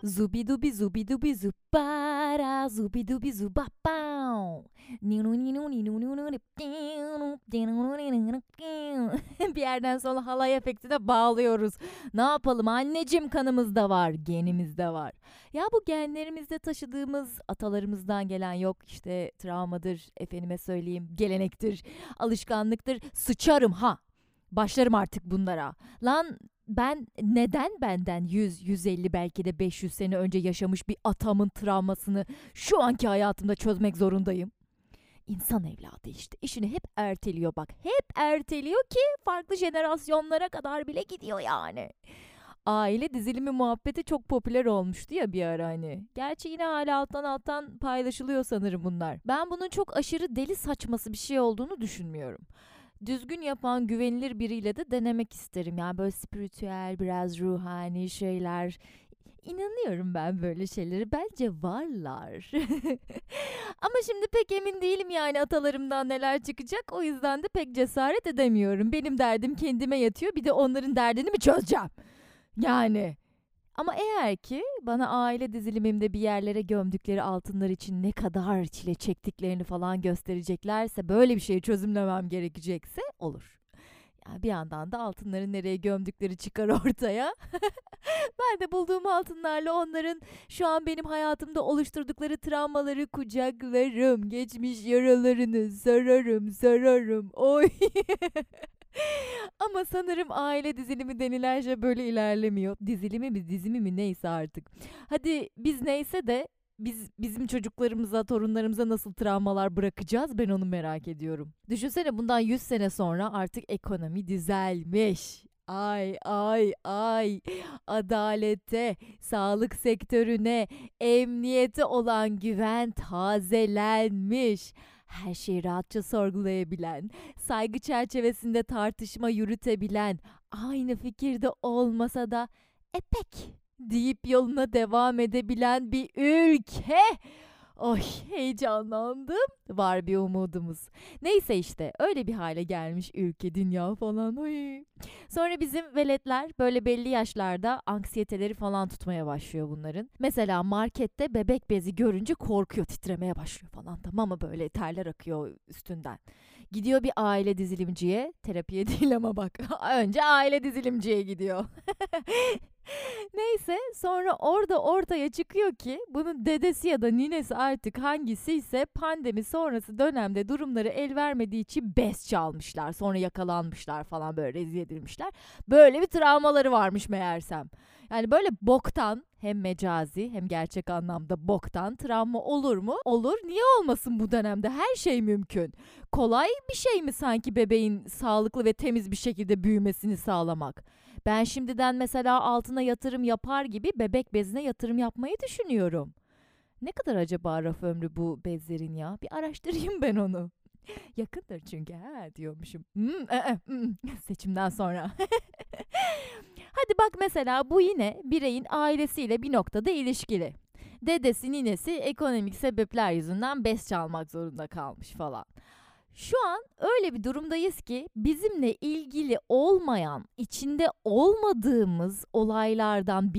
Zubidubi zubidubi zubara zubidubi zubapau. Bir yerden sonra halay efektine bağlıyoruz. Ne yapalım anneciğim, kanımızda var, genimizde var. Ya bu genlerimizde taşıdığımız atalarımızdan gelen, yok işte travmadır, efendime söyleyeyim gelenektir, alışkanlıktır. Sıçarım ha. Başlarım artık bunlara. Lan ben neden benden 100, 150 belki de 500 sene önce yaşamış bir atamın travmasını şu anki hayatımda çözmek zorundayım? İnsan evladı işte işini hep erteliyor bak. Hep erteliyor ki farklı jenerasyonlara kadar bile gidiyor yani. Aile dizilimi muhabbeti çok popüler olmuştu ya bir ara hani. Gerçi yine hala alttan paylaşılıyor sanırım bunlar. Ben bunun çok aşırı deli saçması bir şey olduğunu düşünmüyorum. Düzgün yapan güvenilir biriyle de denemek isterim. Yani böyle spiritüel, biraz ruhani şeyler. İnanıyorum ben böyle şeylere. Bence varlar. Ama şimdi pek emin değilim yani atalarımdan neler çıkacak. O yüzden de pek cesaret edemiyorum. Benim derdim kendime yatıyor. Bir de onların derdini mi çözeceğim? Yani. Ama eğer ki bana aile dizilimimde bir yerlere gömdükleri altınlar için ne kadar çile çektiklerini falan göstereceklerse, böyle bir şeyi çözümlemem gerekecekse olur. Yani bir yandan da altınları nereye gömdükleri çıkar ortaya. Ben de bulduğum altınlarla onların şu an benim hayatımda oluşturdukları travmaları kucaklarım. Geçmiş yaralarını sararım. Oy. Ama sanırım aile dizilimi denilen şey böyle ilerlemiyor. Dizilimi mi, dizimi mi, neyse artık. Hadi biz neyse de bizim çocuklarımıza, torunlarımıza nasıl travmalar bırakacağız, ben onu merak ediyorum. Düşünsene bundan 100 sene sonra artık ekonomi düzelmiş. Ay. Adalete, sağlık sektörüne, emniyete olan güven tazelenmiş. Her şeyi rahatça sorgulayabilen, saygı çerçevesinde tartışma yürütebilen, aynı fikirde olmasa da epek deyip yoluna devam edebilen bir ülke. Oy, heyecanlandım. Var bir umudumuz. Neyse işte öyle bir hale gelmiş ülke, dünya falan. Oy. Sonra bizim veletler böyle belli yaşlarda anksiyeteleri falan tutmaya başlıyor bunların. Mesela markette bebek bezi görünce korkuyor, titremeye başlıyor falan, tamam mı, böyle terler akıyor üstünden. Gidiyor bir aile dizilimciye, terapiye değil ama bak. Önce aile dizilimciye gidiyor. Neyse sonra orada ortaya çıkıyor ki bunun dedesi ya da ninesi artık hangisiyse pandemi sonrası dönemde durumları el vermediği için bez çalmışlar. Sonra yakalanmışlar falan, böyle rezil edilmişler. Böyle bir travmaları varmış meğersem. Yani böyle boktan, hem mecazi hem gerçek anlamda boktan travma olur mu? Olur. Niye olmasın bu dönemde? Her şey mümkün. Kolay bir şey mi sanki bebeğin sağlıklı ve temiz bir şekilde büyümesini sağlamak? Ben şimdiden mesela altına yatırım yapar gibi bebek bezine yatırım yapmayı düşünüyorum. Ne kadar acaba raf ömrü bu bezlerin ya? Bir araştırayım ben onu. Yakındır çünkü ha diyormuşum. Seçimden sonra. Hadi bak mesela bu yine bireyin ailesiyle bir noktada ilişkili. Dedesi, ninesi ekonomik sebepler yüzünden bez çalmak zorunda kalmış falan. Şu an öyle bir durumdayız ki bizimle ilgili olmayan, içinde olmadığımız olaylardan,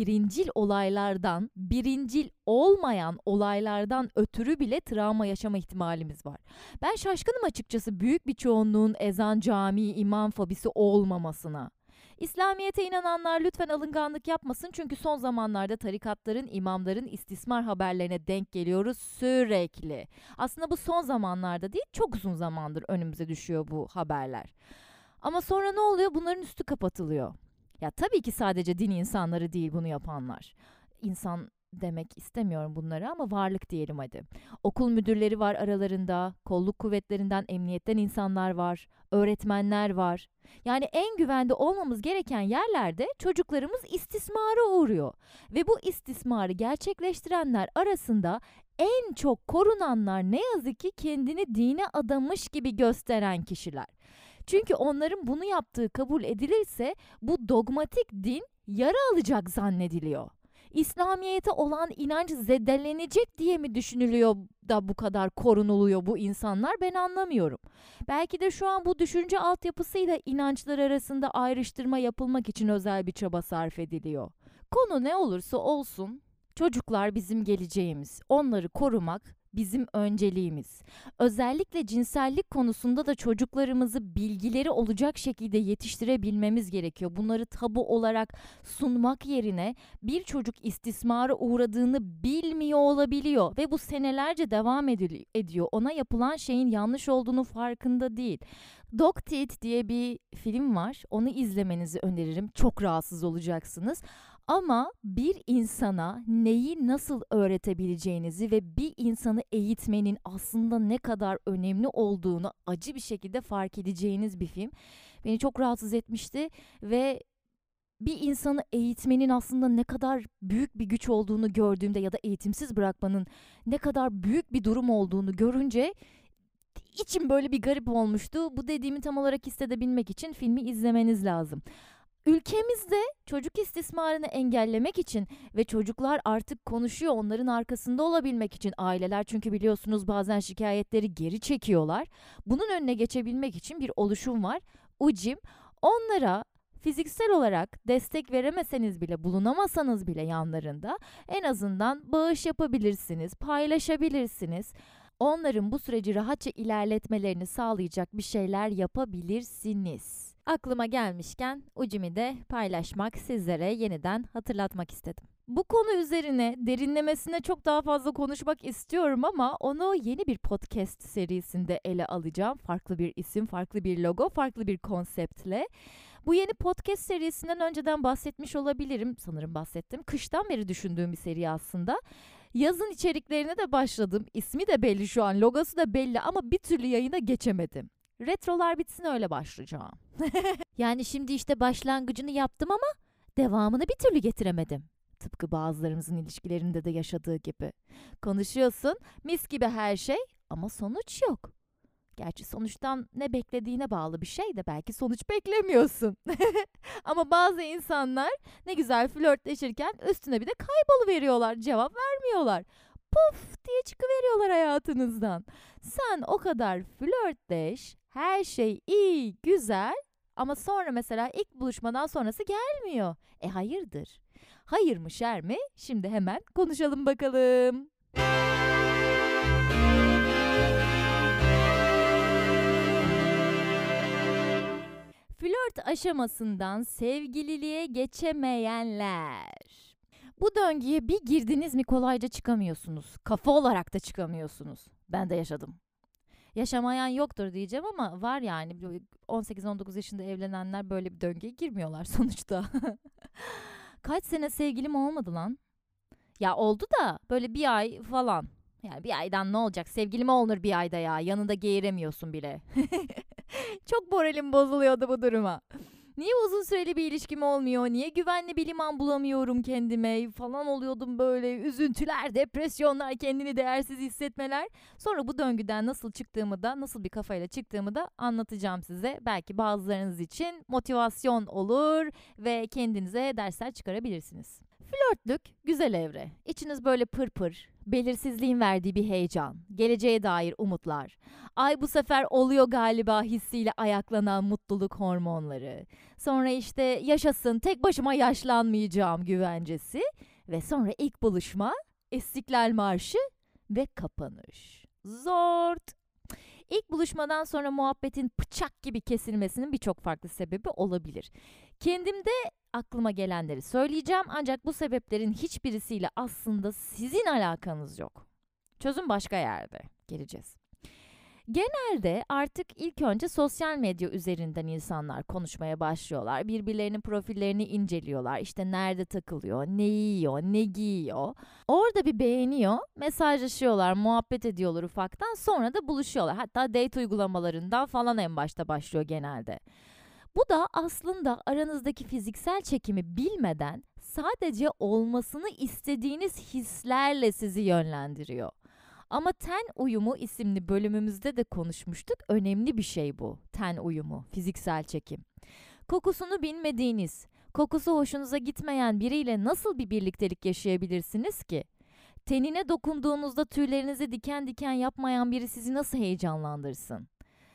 birincil olmayan olaylardan ötürü bile travma yaşama ihtimalimiz var. Ben şaşkınım açıkçası büyük bir çoğunluğun ezan, cami, imam fobisi olmamasına. İslamiyet'e inananlar lütfen alınganlık yapmasın, çünkü son zamanlarda tarikatların, imamların istismar haberlerine denk geliyoruz sürekli. Aslında bu son zamanlarda değil, çok uzun zamandır önümüze düşüyor bu haberler. Ama sonra ne oluyor? Bunların üstü kapatılıyor. Ya tabii ki sadece din insanları değil bunu yapanlar. İnsan demek istemiyorum bunları ama varlık diyelim hadi. Okul müdürleri var aralarında, kolluk kuvvetlerinden, emniyetten insanlar var, öğretmenler var. Yani en güvende olmamız gereken yerlerde çocuklarımız istismara uğruyor. Ve bu istismarı gerçekleştirenler arasında en çok korunanlar ne yazık ki kendini dine adamış gibi gösteren kişiler. Çünkü onların bunu yaptığı kabul edilirse bu dogmatik din yara alacak zannediliyor. İslamiyet'e olan inanç zedelenecek diye mi düşünülüyor da bu kadar korunuluyor bu insanlar, ben anlamıyorum. Belki de şu an bu düşünce altyapısıyla inançlar arasında ayrıştırma yapılmak için özel bir çaba sarf ediliyor. Konu ne olursa olsun Çocuklar bizim geleceğimiz. Onları korumak bizim önceliğimiz. Özellikle cinsellik konusunda da çocuklarımızı bilgileri olacak şekilde yetiştirebilmemiz gerekiyor. Bunları tabu olarak sunmak yerine bir çocuk istismara uğradığını bilmiyor olabiliyor ve bu senelerce devam ediyor. Ona yapılan şeyin yanlış olduğunu farkında değil. Dog Teeth diye bir film var. Onu izlemenizi öneririm. Çok rahatsız olacaksınız. Ama bir insana neyi nasıl öğretebileceğinizi ve bir insanı eğitmenin aslında ne kadar önemli olduğunu acı bir şekilde fark edeceğiniz bir film. Beni çok rahatsız etmişti ve bir insanı eğitmenin aslında ne kadar büyük bir güç olduğunu gördüğümde ya da eğitimsiz bırakmanın ne kadar büyük bir durum olduğunu görünce içim böyle bir garip olmuştu. Bu dediğimi tam olarak hissedebilmek için filmi izlemeniz lazım. Ülkemizde çocuk istismarını engellemek için ve çocuklar artık konuşuyor, onların arkasında olabilmek için aileler, çünkü biliyorsunuz bazen şikayetleri geri çekiyorlar. Bunun önüne geçebilmek için bir oluşum var. UCİM onlara fiziksel olarak destek veremeseniz bile, bulunamasanız bile yanlarında en azından bağış yapabilirsiniz, paylaşabilirsiniz. Onların bu süreci rahatça ilerletmelerini sağlayacak bir şeyler yapabilirsiniz. Aklıma gelmişken UCİM'i de paylaşmak, sizlere yeniden hatırlatmak istedim. Bu konu üzerine derinlemesine çok daha fazla konuşmak istiyorum ama onu yeni bir podcast serisinde ele alacağım. Farklı bir isim, farklı bir logo, farklı bir konseptle. Bu yeni podcast serisinden önceden bahsetmiş olabilirim. Sanırım bahsettim. Kıştan beri düşündüğüm bir seri aslında. Yazın içeriklerine de başladım. İsmi de belli şu an, logosu da belli ama bir türlü yayına geçemedim. Retrolar bitsin öyle başlayacağım. Yani şimdi işte başlangıcını yaptım ama devamını bir türlü getiremedim. Tıpkı bazılarımızın ilişkilerinde de yaşadığı gibi. Konuşuyorsun, mis gibi her şey ama sonuç yok. Gerçi sonuçtan ne beklediğine bağlı bir şey de belki sonuç beklemiyorsun. Ama bazı insanlar ne güzel flörtleşirken üstüne bir de kayboluveriyorlar, cevap vermiyorlar. Puf diye çıkıveriyorlar hayatınızdan. Sen o kadar flörtleş, her şey iyi, güzel ama sonra mesela ilk buluşmadan sonrası gelmiyor. Hayırdır? Hayır mı şer mi? Şimdi hemen konuşalım bakalım. Flört aşamasından sevgililiğe geçemeyenler. Bu döngüye bir girdiniz mi kolayca çıkamıyorsunuz. Kafa olarak da çıkamıyorsunuz. Ben de yaşadım. Yaşamayan yoktur diyeceğim ama var yani. 18-19 yaşında evlenenler böyle bir döngüye girmiyorlar sonuçta. Kaç sene sevgilim olmadı lan? Ya oldu da böyle bir ay falan. Yani bir aydan ne olacak? Sevgilim olunur bir ayda ya. Yanında geğiremiyorsun bile. Çok moralim bozuluyordu bu duruma. Niye uzun süreli bir ilişkim olmuyor? Niye güvenli bir liman bulamıyorum kendime? Falan oluyordum böyle. Üzüntüler, depresyonlar, kendini değersiz hissetmeler. Sonra bu döngüden nasıl çıktığımı da, nasıl bir kafayla çıktığımı da anlatacağım size. Belki bazılarınız için motivasyon olur ve kendinize dersler çıkarabilirsiniz. Flörtlük güzel evre. İçiniz böyle pır, belirsizliğin verdiği bir heyecan, geleceğe dair umutlar. Ay bu sefer oluyor galiba hissiyle ayaklanan mutluluk hormonları. Sonra işte yaşasın, tek başıma yaşlanmayacağım güvencesi. Ve sonra ilk buluşma, İstiklal Marşı ve kapanış. Zort. İlk buluşmadan sonra muhabbetin bıçak gibi kesilmesinin birçok farklı sebebi olabilir. Kendimde aklıma gelenleri söyleyeceğim ancak bu sebeplerin hiçbirisiyle aslında sizin alakanız yok. Çözüm başka yerde. Geleceğiz. Genelde artık ilk önce sosyal medya üzerinden insanlar konuşmaya başlıyorlar. Birbirlerinin profillerini inceliyorlar. İşte nerede takılıyor, ne yiyor, ne giyiyor. Orada bir beğeniyor, mesajlaşıyorlar, muhabbet ediyorlar ufaktan. Sonra da buluşuyorlar. Hatta date uygulamalarından falan en başta başlıyor genelde. Bu da aslında aranızdaki fiziksel çekimi bilmeden sadece olmasını istediğiniz hislerle sizi yönlendiriyor. Ama ten uyumu isimli bölümümüzde de konuşmuştuk. Önemli bir şey bu. Ten uyumu, fiziksel çekim. Kokusunu bilmediğiniz, kokusu hoşunuza gitmeyen biriyle nasıl bir birliktelik yaşayabilirsiniz ki? Tenine dokunduğunuzda tüylerinizi diken diken yapmayan biri sizi nasıl heyecanlandırsın?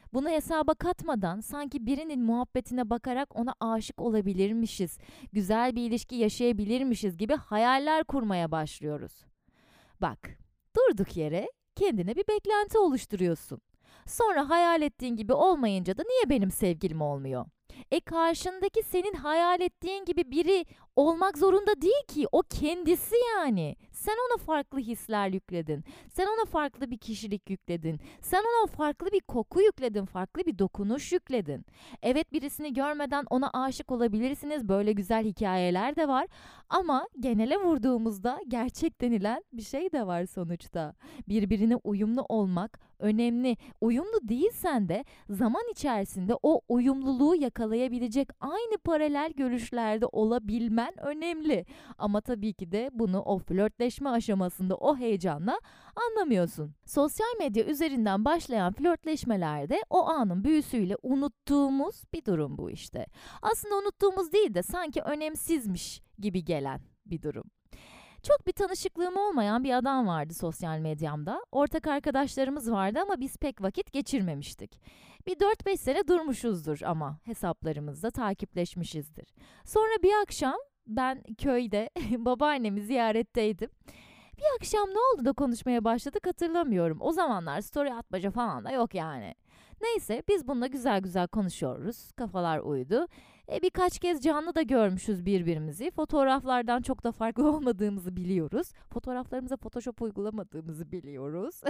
Bunu hesaba katmadan sanki birinin muhabbetine bakarak ona aşık olabilirmişiz, güzel bir ilişki yaşayabilirmişiz gibi hayaller kurmaya başlıyoruz. Bak, durduk yere kendine bir beklenti oluşturuyorsun. Sonra hayal ettiğin gibi olmayınca da niye benim sevgilim olmuyor? Karşındaki senin hayal ettiğin gibi biri olmak zorunda değil ki. O kendisi yani. Sen ona farklı hisler yükledin. Sen ona farklı bir kişilik yükledin. Sen ona farklı bir koku yükledin, farklı bir dokunuş yükledin. Evet, birisini görmeden ona aşık olabilirsiniz. Böyle güzel hikayeler de var. Ama genele vurduğumuzda gerçek denilen bir şey de var sonuçta. Birbirine uyumlu olmak önemli. Uyumlu değilsen de zaman içerisinde o uyumluluğu yakalayabilecek aynı paralel görüşlerde olabilmen önemli. Ama tabii ki de bunu o flörtleşme aşamasında o heyecanla anlamıyorsun. Sosyal medya üzerinden başlayan flörtleşmelerde o anın büyüsüyle unuttuğumuz bir durum bu işte. Aslında unuttuğumuz değil de sanki önemsizmiş gibi gelen bir durum. Çok bir tanışıklığım olmayan bir adam vardı sosyal medyamda. Ortak arkadaşlarımız vardı ama biz pek vakit geçirmemiştik. Bir 4-5 sene durmuşuzdur ama hesaplarımızda takipleşmişizdir. Sonra bir akşam ben köyde babaannemi ziyaretteydim. Bir akşam ne oldu da konuşmaya başladık hatırlamıyorum. O zamanlar story atmaca falan da yok yani. Neyse, biz bununla güzel güzel konuşuyoruz. Kafalar uydu. Birkaç kez canlı da görmüşüz birbirimizi. Fotoğraflardan çok da farklı olmadığımızı biliyoruz. Fotoğraflarımıza Photoshop uygulamadığımızı biliyoruz.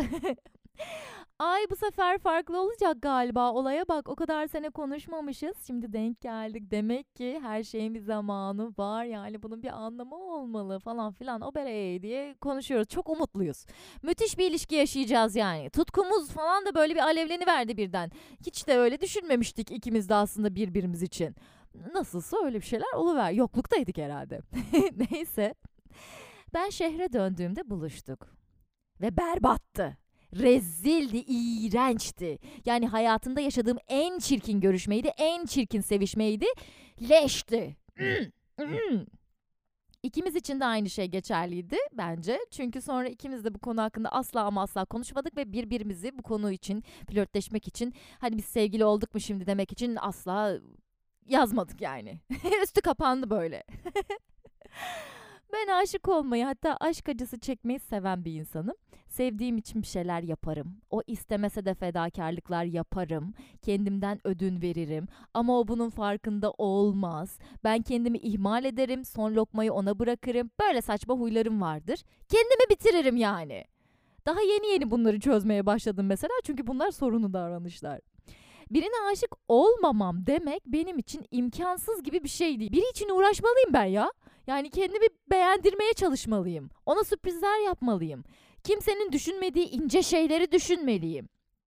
Ay, bu sefer farklı olacak galiba. Olaya bak, o kadar sene konuşmamışız. Şimdi denk geldik. Demek ki her şeyin bir zamanı var. Yani bunun bir anlamı olmalı falan filan. O berey diye konuşuyoruz. Çok umutluyuz. Müthiş bir ilişki yaşayacağız yani. Tutkumuz falan da böyle bir alevleniverdi birden. Hiç de öyle düşünmemiştik ikimiz de aslında birbirimiz için. Nasılsa öyle bir şeyler oluver. Yokluktaydık herhalde. Neyse. Ben şehre döndüğümde buluştuk. Ve berbattı. Rezildi, iğrençti. Yani hayatımda yaşadığım en çirkin görüşmeydi, en çirkin sevişmeydi. Leşti. İkimiz için de aynı şey geçerliydi bence. Çünkü sonra ikimiz de bu konu hakkında asla ama asla konuşmadık ve birbirimizi bu konu için, flörtleşmek için, hani biz sevgili olduk mu şimdi demek için asla yazmadık yani. Üstü kapandı böyle. Ben aşık olmayı, hatta aşk acısı çekmeyi seven bir insanım. Sevdiğim için bir şeyler yaparım. O istemese de fedakarlıklar yaparım. Kendimden ödün veririm. Ama o bunun farkında olmaz. Ben kendimi ihmal ederim. Son lokmayı ona bırakırım. Böyle saçma huylarım vardır. Kendimi bitiririm yani. Daha yeni yeni bunları çözmeye başladım mesela. Çünkü bunlar sorunlu davranışlar. Birine aşık olmamam demek benim için imkansız gibi bir şey değil. Biri için uğraşmalıyım ben ya. Yani kendimi beğendirmeye çalışmalıyım. Ona sürprizler yapmalıyım. Kimsenin düşünmediği ince şeyleri düşünmeliyim.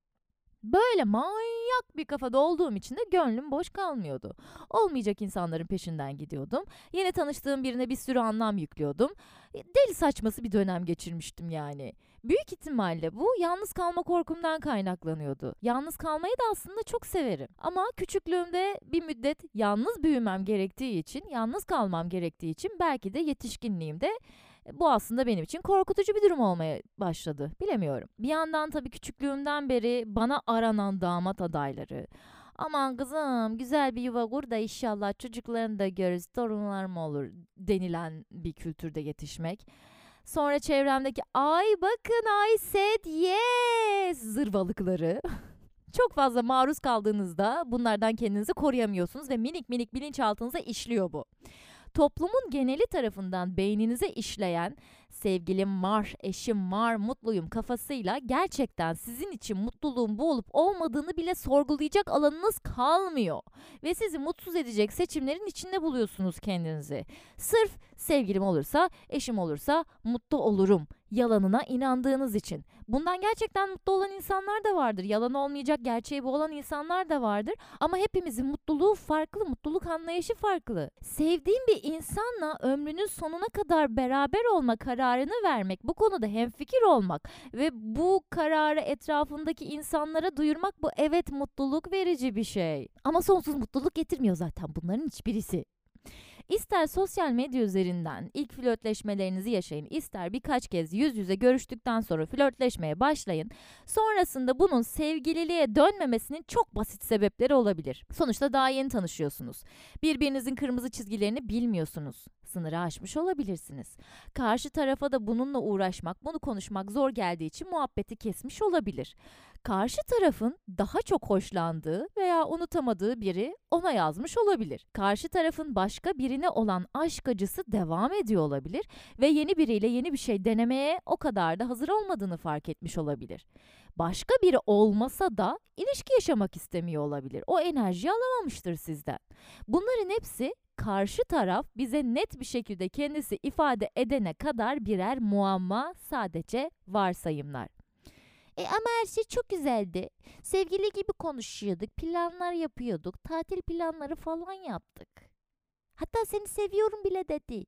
Böyle manyak bir kafada olduğum için de gönlüm boş kalmıyordu. Olmayacak insanların peşinden gidiyordum. Yeni tanıştığım birine bir sürü anlam yüklüyordum. Deli saçması bir dönem geçirmiştim yani. Büyük ihtimalle bu yalnız kalma korkumdan kaynaklanıyordu. Yalnız kalmayı da aslında çok severim. Ama küçüklüğümde bir müddet yalnız büyümem gerektiği için, yalnız kalmam gerektiği için belki de yetişkinliğimde bu aslında benim için korkutucu bir durum olmaya başladı. Bilemiyorum. Bir yandan tabii küçüklüğümden beri bana aranan damat adayları. Aman kızım, güzel bir yuva kur da inşallah çocuklarını da görürüz, torunlarım olur denilen bir kültürde yetişmek. Sonra çevremdeki ay bakın I said yes zırvalıkları. Çok fazla maruz kaldığınızda bunlardan kendinizi koruyamıyorsunuz ve minik minik bilinçaltınıza işliyor bu. Toplumun geneli tarafından beyninize işleyen sevgilim var, eşim var, mutluyum kafasıyla gerçekten sizin için mutluluğun bu olup olmadığını bile sorgulayacak alanınız kalmıyor. Ve sizi mutsuz edecek seçimlerin içinde buluyorsunuz kendinizi. Sırf sevgilim olursa, eşim olursa mutlu olurum yalanına inandığınız için. Bundan gerçekten mutlu olan insanlar da vardır. Yalan olmayacak, gerçeği bu olan insanlar da vardır. Ama hepimizin mutluluğu farklı, mutluluk anlayışı farklı. Sevdiğim bir insanla ömrünün sonuna kadar beraber olma kararını vermek, bu konuda hemfikir olmak ve bu kararı etrafındaki insanlara duyurmak, bu evet mutluluk verici bir şey. Ama sonsuz mutluluk getirmiyor zaten bunların hiçbirisi. İster sosyal medya üzerinden ilk flörtleşmelerinizi yaşayın, ister birkaç kez yüz yüze görüştükten sonra flörtleşmeye başlayın. Sonrasında bunun sevgililiğe dönmemesinin çok basit sebepleri olabilir. Sonuçta daha yeni tanışıyorsunuz. Birbirinizin kırmızı çizgilerini bilmiyorsunuz. Sınırı aşmış olabilirsiniz. Karşı tarafa da bununla uğraşmak, bunu konuşmak zor geldiği için muhabbeti kesmiş olabilir. Karşı tarafın daha çok hoşlandığı veya unutamadığı biri ona yazmış olabilir. Karşı tarafın başka birine olan aşk acısı devam ediyor olabilir ve yeni biriyle yeni bir şey denemeye o kadar da hazır olmadığını fark etmiş olabilir. Başka biri olmasa da ilişki yaşamak istemiyor olabilir. O enerjiyi alamamıştır sizden. Bunların hepsi karşı taraf bize net bir şekilde kendisi ifade edene kadar birer muamma, sadece varsayımlar. Ama her şey çok güzeldi. Sevgili gibi konuşuyorduk, planlar yapıyorduk, tatil planları falan yaptık. Hatta seni seviyorum bile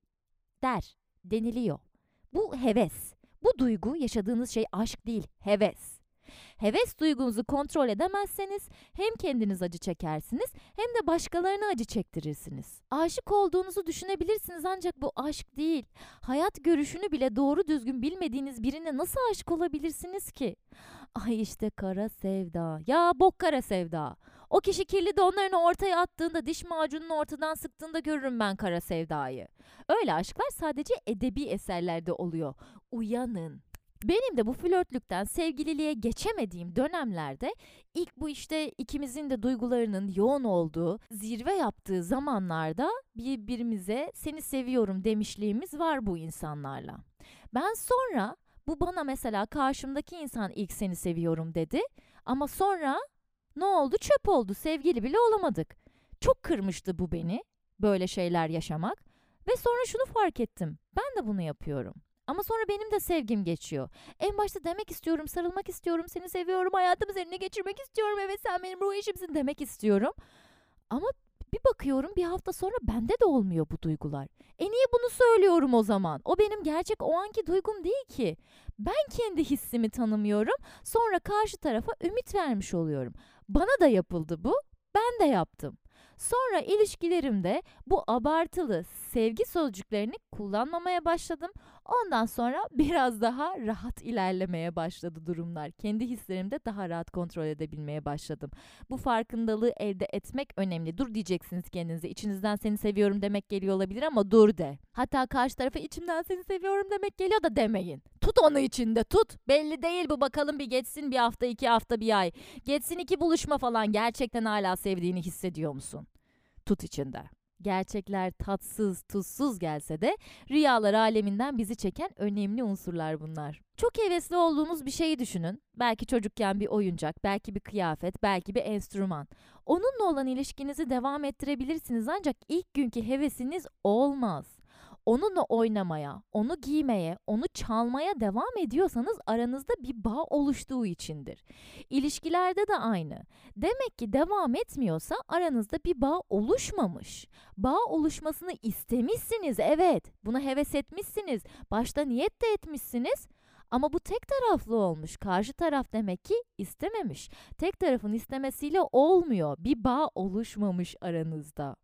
deniliyor. Bu heves. Bu duygu, yaşadığınız şey aşk değil, heves. Heves duygunuzu kontrol edemezseniz hem kendiniz acı çekersiniz hem de başkalarına acı çektirirsiniz. Aşık olduğunuzu düşünebilirsiniz ancak bu aşk değil. Hayat görüşünü bile doğru düzgün bilmediğiniz birine nasıl aşık olabilirsiniz ki? Ay işte kara sevda. Ya bok kara sevda. O kişi kirli donlarını ortaya attığında, diş macununu ortadan sıktığında görürüm ben kara sevdayı. Öyle aşklar sadece edebi eserlerde oluyor. Uyanın. Benim de bu flörtlükten sevgililiğe geçemediğim dönemlerde ilk bu işte ikimizin de duygularının yoğun olduğu, zirve yaptığı zamanlarda birbirimize seni seviyorum demişliğimiz var bu insanlarla. Ben sonra bu bana mesela karşımdaki insan ilk seni seviyorum dedi ama sonra ne oldu? Çöp oldu, sevgili bile olamadık. Çok kırmıştı bu beni, böyle şeyler yaşamak ve sonra şunu fark ettim, ben de bunu yapıyorum. Ama sonra benim de sevgim geçiyor. En başta demek istiyorum, sarılmak istiyorum, seni seviyorum, hayatımı seninle geçirmek istiyorum, evet sen benim ruh eşimsin demek istiyorum. Ama bir bakıyorum bir hafta sonra bende de olmuyor bu duygular. Niye bunu söylüyorum o zaman? O benim gerçek o anki duygum değil ki. Ben kendi hissimi tanımıyorum, sonra karşı tarafa ümit vermiş oluyorum. Bana da yapıldı bu, ben de yaptım. Sonra ilişkilerimde bu abartılı sevgi sözcüklerini kullanmamaya başladım. Ondan sonra biraz daha rahat ilerlemeye başladı durumlar. Kendi hislerimde daha rahat kontrol edebilmeye başladım. Bu farkındalığı elde etmek önemli. Dur diyeceksiniz kendinize. İçinizden seni seviyorum demek geliyor olabilir ama dur de. Hatta karşı tarafa içimden seni seviyorum demek geliyor da demeyin. Tut onu içinde tut. Belli değil bu, bakalım bir geçsin, bir hafta, 2 hafta, bir ay. Geçsin 2 buluşma falan, gerçekten hala sevdiğini hissediyor musun? Tut içinde. Gerçekler tatsız, tuzsuz gelse de rüyalar aleminden bizi çeken önemli unsurlar bunlar. Çok hevesli olduğunuz bir şeyi düşünün. Belki çocukken bir oyuncak, belki bir kıyafet, belki bir enstrüman. Onunla olan ilişkinizi devam ettirebilirsiniz ancak ilk günkü hevesiniz olmaz. Onunla oynamaya, onu giymeye, onu çalmaya devam ediyorsanız aranızda bir bağ oluştuğu içindir. İlişkilerde de aynı. Demek ki devam etmiyorsa aranızda bir bağ oluşmamış. Bağ oluşmasını istemişsiniz, evet. Buna heves etmişsiniz. Başta niyet de etmişsiniz. Ama bu tek taraflı olmuş. Karşı taraf demek ki istememiş. Tek tarafın istemesiyle olmuyor. Bir bağ oluşmamış aranızda.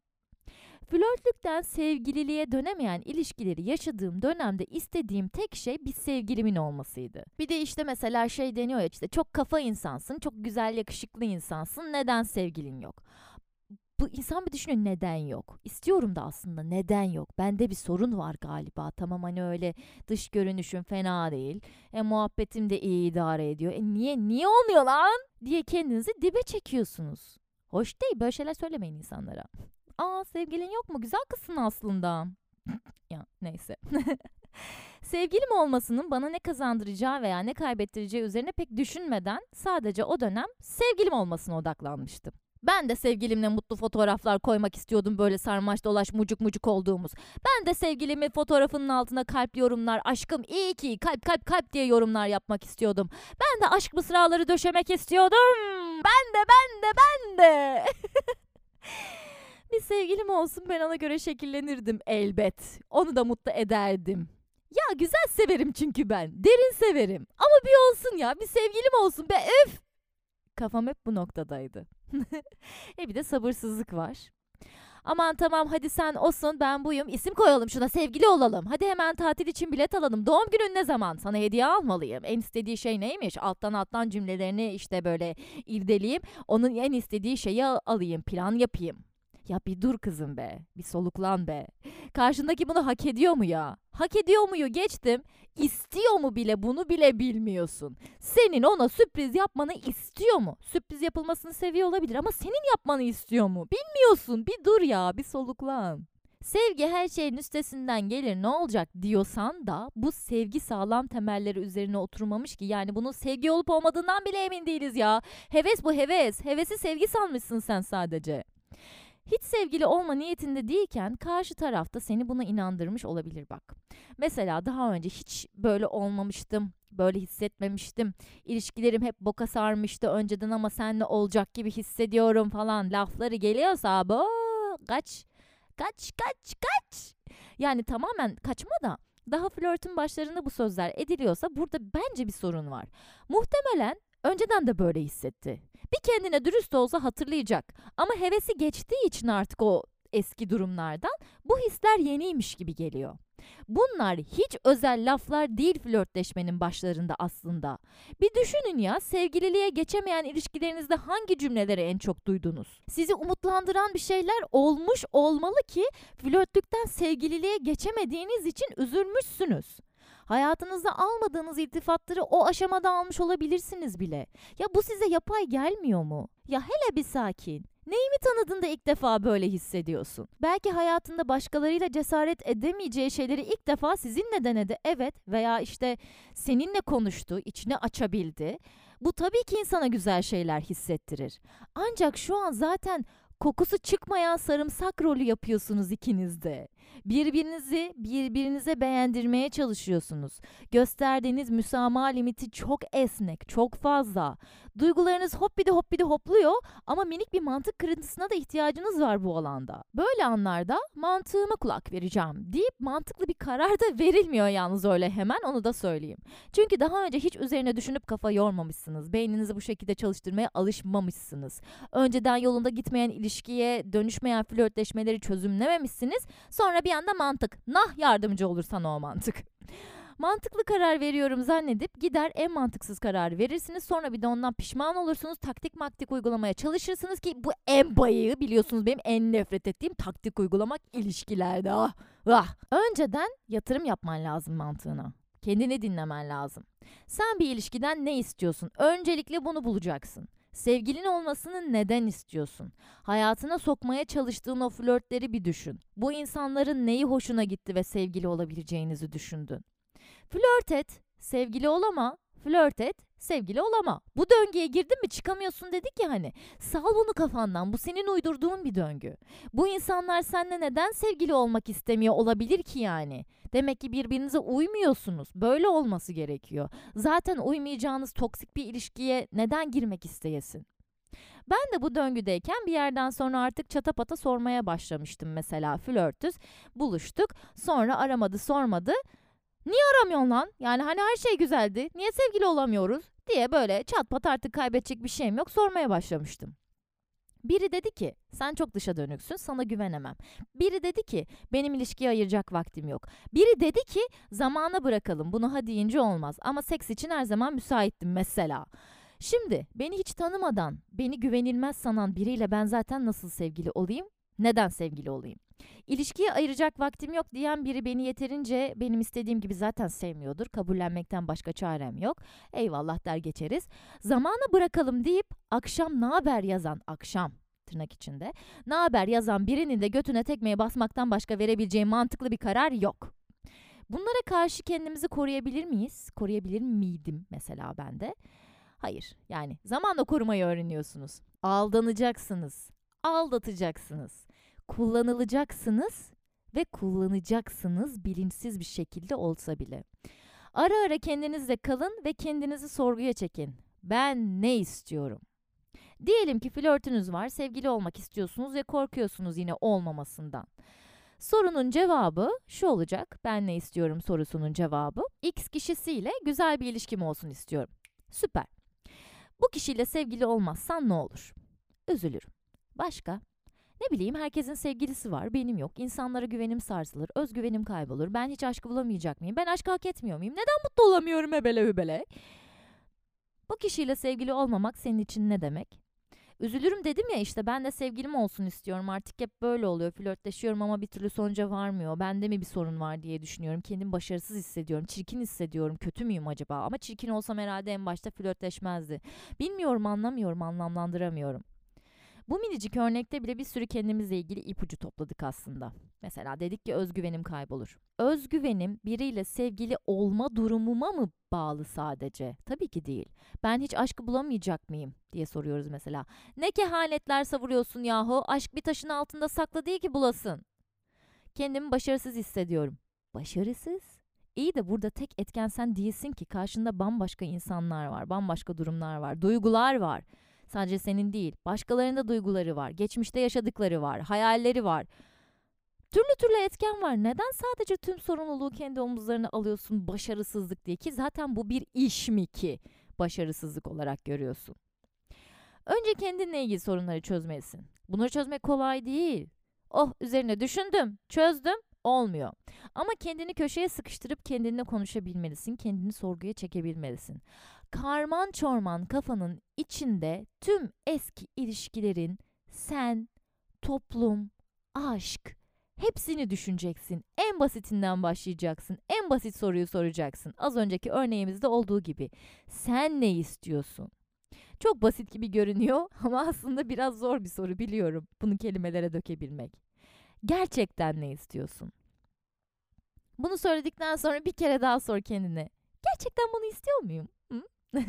Flörtlükten sevgililiğe dönemeyen ilişkileri yaşadığım dönemde istediğim tek şey bir sevgilimin olmasıydı. Bir de işte mesela şey deniyor ya, işte çok kafa insansın, çok güzel yakışıklı insansın, neden sevgilin yok? Bu insan bir düşünüyor, neden yok? İstiyorum da aslında, neden yok? Bende bir sorun var galiba. Tamam, hani öyle dış görünüşüm fena değil. Muhabbetim de iyi idare ediyor. Niye olmuyor lan? Diye kendinizi dibe çekiyorsunuz. Hoş değil, böyle şeyler söylemeyin insanlara. Aa, sevgilin yok mu? Güzel kızsın aslında. Ya neyse. Sevgilim olmasının bana ne kazandıracağı veya ne kaybettireceği üzerine pek düşünmeden sadece o dönem sevgilim olmasına odaklanmıştım. Ben de sevgilimle mutlu fotoğraflar koymak istiyordum, böyle sarmaş dolaş mucuk mucuk olduğumuz. Ben de sevgilimin fotoğrafının altına kalp yorumlar, aşkım iyi ki kalp kalp kalp diye yorumlar yapmak istiyordum. Ben de aşk mısraları döşemek istiyordum. Ben de. Bir sevgilim olsun, ben ona göre şekillenirdim elbet. Onu da mutlu ederdim. Ya güzel severim çünkü ben. Derin severim. Ama bir olsun ya, bir sevgilim olsun be, öf. Kafam hep bu noktadaydı. Bir de sabırsızlık var. Aman tamam hadi sen osun ben buyum. İsim koyalım şuna, sevgili olalım. Hadi hemen tatil için bilet alalım. Doğum günün ne zaman? Sana hediye almalıyım. En istediği şey neymiş? Alttan cümlelerini işte böyle irdeleyeyim. Onun en istediği şeyi alayım. Plan yapayım. Ya bir dur kızım be. Bir soluklan be. Karşındaki bunu hak ediyor mu ya? Hak ediyor muyu geçtim. İstiyor mu bile, bunu bile bilmiyorsun. Senin ona sürpriz yapmanı istiyor mu? Sürpriz yapılmasını seviyor olabilir ama senin yapmanı istiyor mu? Bilmiyorsun. Bir dur ya, bir soluklan. Sevgi her şeyin üstesinden gelir ne olacak diyorsan da bu sevgi sağlam temelleri üzerine oturmamış ki. Yani bunun sevgi olup olmadığından bile emin değiliz ya. Heves bu, heves. Hevesi sevgi sanmışsın sen sadece. Hiç sevgili olma niyetinde değilken karşı tarafta seni buna inandırmış olabilir bak. Mesela daha önce hiç böyle olmamıştım, böyle hissetmemiştim. İlişkilerim hep boka sarmıştı önceden ama seninle olacak gibi hissediyorum falan lafları geliyorsa bu kaç, kaç. Yani tamamen kaçma da daha flörtün başlarında bu sözler ediliyorsa burada bence bir sorun var. Muhtemelen önceden de böyle hissetti. Bir kendine dürüst olsa hatırlayacak. Ama hevesi geçtiği için artık o eski durumlardan bu hisler yeniymiş gibi geliyor. Bunlar hiç özel laflar değil flörtleşmenin başlarında aslında. Bir düşünün ya, sevgililiğe geçemeyen ilişkilerinizde hangi cümleleri en çok duydunuz? Sizi umutlandıran bir şeyler olmuş olmalı ki flörtlükten sevgililiğe geçemediğiniz için üzülmüşsünüz. Hayatınızda almadığınız iltifatları o aşamada almış olabilirsiniz bile. Ya bu size yapay gelmiyor mu? Ya hele bir sakin. Neyi mi tanıdığında ilk defa böyle hissediyorsun? Belki hayatında başkalarıyla cesaret edemeyeceği şeyleri ilk defa sizinle denedi. Evet, veya işte seninle konuştu, içini açabildi. Bu tabii ki insana güzel şeyler hissettirir. Ancak şu an zaten kokusu çıkmayan sarımsak rolü yapıyorsunuz ikiniz de. Birbirinizi birbirinize beğendirmeye çalışıyorsunuz. Gösterdiğiniz müsamaha limiti çok esnek, çok fazla. Duygularınız hoppidi hopluyor ama minik bir mantık kırıntısına da ihtiyacınız var bu alanda. Böyle anlarda mantığıma kulak vereceğim deyip mantıklı bir karar da verilmiyor yalnız öyle hemen, onu da söyleyeyim. Çünkü daha önce hiç üzerine düşünüp kafa yormamışsınız. Beyninizi bu şekilde çalıştırmaya alışmamışsınız. Önceden yolunda gitmeyen ilişkiye, dönüşmeyen flörtleşmeleri çözümlememişsiniz. Sonra bir anda mantık. Nah yardımcı olur sana o mantık. Mantıklı karar veriyorum zannedip gider en mantıksız kararı verirsiniz. Sonra bir de ondan pişman olursunuz. Taktik maktik uygulamaya çalışırsınız ki bu en bayığı, biliyorsunuz benim en nefret ettiğim taktik uygulamak ilişkilerde. Önceden yatırım yapman lazım mantığına. Kendini dinlemen lazım. Sen bir ilişkiden ne istiyorsun? Öncelikle bunu bulacaksın. Sevgilin olmasını neden istiyorsun? Hayatına sokmaya çalıştığın o flörtleri bir düşün. Bu insanların neyi hoşuna gitti ve sevgili olabileceğinizi düşündün. Flört et, sevgili olama. Flört et, sevgili olama. Bu döngüye girdin mi çıkamıyorsun dedik ya hani. Sal bunu kafandan. Bu senin uydurduğun bir döngü. Bu insanlar seninle neden sevgili olmak istemiyor olabilir ki yani? Demek ki birbirinize uymuyorsunuz. Böyle olması gerekiyor. Zaten uymayacağınız toksik bir ilişkiye neden girmek isteyesin? Ben de bu döngüdeyken bir yerden sonra artık çatapata sormaya başlamıştım mesela, flörtüz. Buluştuk. Sonra aramadı, sormadı. Niye aramıyorsun lan? Yani hani her şey güzeldi. Niye sevgili olamıyoruz? Diye böyle çat pat artık kaybedecek bir şeyim yok sormaya başlamıştım. Biri dedi ki sen çok dışa dönüksün, sana güvenemem. Biri dedi ki benim ilişkiye ayıracak vaktim yok. Biri dedi ki zamana bırakalım, bunu ha deyince olmaz ama seks için her zaman müsaittim mesela. Şimdi beni hiç tanımadan, beni güvenilmez sanan biriyle ben zaten nasıl sevgili olayım? Neden sevgili olayım? İlişkiye ayıracak vaktim yok diyen biri beni yeterince benim istediğim gibi zaten sevmiyordur. Kabullenmekten başka çarem yok. Eyvallah der geçeriz. Zamana bırakalım deyip akşam naber yazan, akşam tırnak içinde, naber yazan birinin de götüne tekmeye basmaktan başka verebileceğim mantıklı bir karar yok. Bunlara karşı kendimizi koruyabilir miyiz? Koruyabilir miydim mesela ben de? Hayır, yani zamanla korumayı öğreniyorsunuz. Aldanacaksınız, aldatacaksınız, kullanılacaksınız ve kullanacaksınız bilinçsiz bir şekilde olsa bile. Ara ara kendinizle kalın ve kendinizi sorguya çekin. Ben ne istiyorum? Diyelim ki flörtünüz var, sevgili olmak istiyorsunuz ve korkuyorsunuz yine olmamasından. Sorunun cevabı şu olacak, ben ne istiyorum sorusunun cevabı. X kişisiyle güzel bir ilişkim olsun istiyorum. Süper. Bu kişiyle sevgili olmazsan ne olur? Üzülürüm. Başka? Ne bileyim, herkesin sevgilisi var, benim yok. İnsanlara güvenim sarsılır, özgüvenim kaybolur. Ben hiç aşkı bulamayacak mıyım? Ben aşkı hak etmiyor muyum? Neden mutlu olamıyorum hebele hübele? Bu kişiyle sevgili olmamak senin için ne demek? Üzülürüm dedim ya, işte ben de sevgilim olsun istiyorum. Artık hep böyle oluyor. Flörtleşiyorum ama bir türlü sonuca varmıyor. Bende mi bir sorun var diye düşünüyorum. Kendimi başarısız hissediyorum. Çirkin hissediyorum. Kötü müyüm acaba? Ama çirkin olsam herhalde en başta flörtleşmezdi. Bilmiyorum, anlamıyorum, anlamlandıramıyorum. Bu minicik örnekte bile bir sürü kendimizle ilgili ipucu topladık aslında. Mesela dedik ki özgüvenim kaybolur. Özgüvenim biriyle sevgili olma durumuma mı bağlı sadece? Tabii ki değil. Ben hiç aşkı bulamayacak mıyım diye soruyoruz mesela. Ne kehanetler savuruyorsun yahu? Aşk bir taşın altında saklı değil ki bulasın. Kendimi başarısız hissediyorum. Başarısız? İyi de burada tek etken sen değilsin ki. Karşında bambaşka insanlar var, bambaşka durumlar var, duygular var. Sadece senin değil, başkalarının da duyguları var, geçmişte yaşadıkları var, hayalleri var. Türlü türlü etken var. Neden sadece tüm sorumluluğu kendi omuzlarına alıyorsun başarısızlık diye, ki zaten bu bir iş mi ki başarısızlık olarak görüyorsun? Önce kendinle ilgili sorunları çözmelisin. Bunları çözmek kolay değil. Oh, üzerine düşündüm, çözdüm, olmuyor. Ama kendini köşeye sıkıştırıp kendinle konuşabilmelisin, kendini sorguya çekebilmelisin. Karman çorman kafanın içinde tüm eski ilişkilerin, sen, toplum, aşk, hepsini düşüneceksin. En basitinden başlayacaksın. En basit soruyu soracaksın. Az önceki örneğimizde olduğu gibi. Sen ne istiyorsun? Çok basit gibi görünüyor ama aslında biraz zor bir soru, biliyorum. Bunu kelimelere dökebilmek. Gerçekten ne istiyorsun? Bunu söyledikten sonra bir kere daha sor kendine. Gerçekten bunu istiyor muyum? Hı?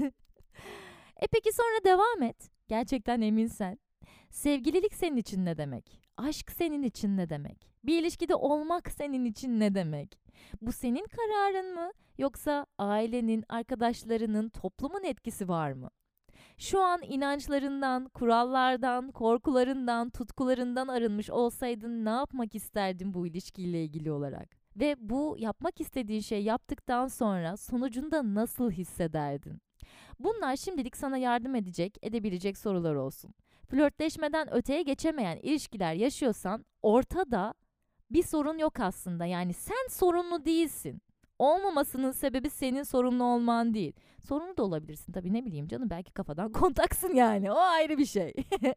Peki sonra devam et. Gerçekten eminsen. Sevgililik senin için ne demek? Aşk senin için ne demek? Bir ilişkide olmak senin için ne demek? Bu senin kararın mı? Yoksa ailenin, arkadaşlarının, toplumun etkisi var mı? Şu an inançlarından, kurallardan, korkularından, tutkularından arınmış olsaydın ne yapmak isterdin bu ilişkiyle ilgili olarak? Ve bu yapmak istediğin şey yaptıktan sonra sonucunda nasıl hissederdin? Bunlar şimdilik sana yardım edebilecek sorular olsun. Flörtleşmeden öteye geçemeyen ilişkiler yaşıyorsan ortada bir sorun yok aslında. Yani sen sorunlu değilsin. Olmamasının sebebi senin sorumlu olman değil. Sorumlu da olabilirsin tabii, ne bileyim canım, belki kafadan kontaksın yani, o ayrı bir şey.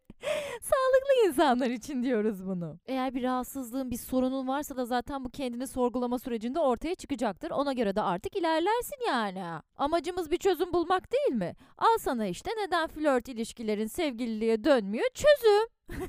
Sağlıklı insanlar için diyoruz bunu. Eğer bir rahatsızlığın, bir sorunun varsa da zaten bu kendini sorgulama sürecinde ortaya çıkacaktır. Ona göre de artık ilerlersin yani. Amacımız bir çözüm bulmak değil mi? Al sana işte neden flört ilişkilerin sevgililiğe dönmüyor çözüm.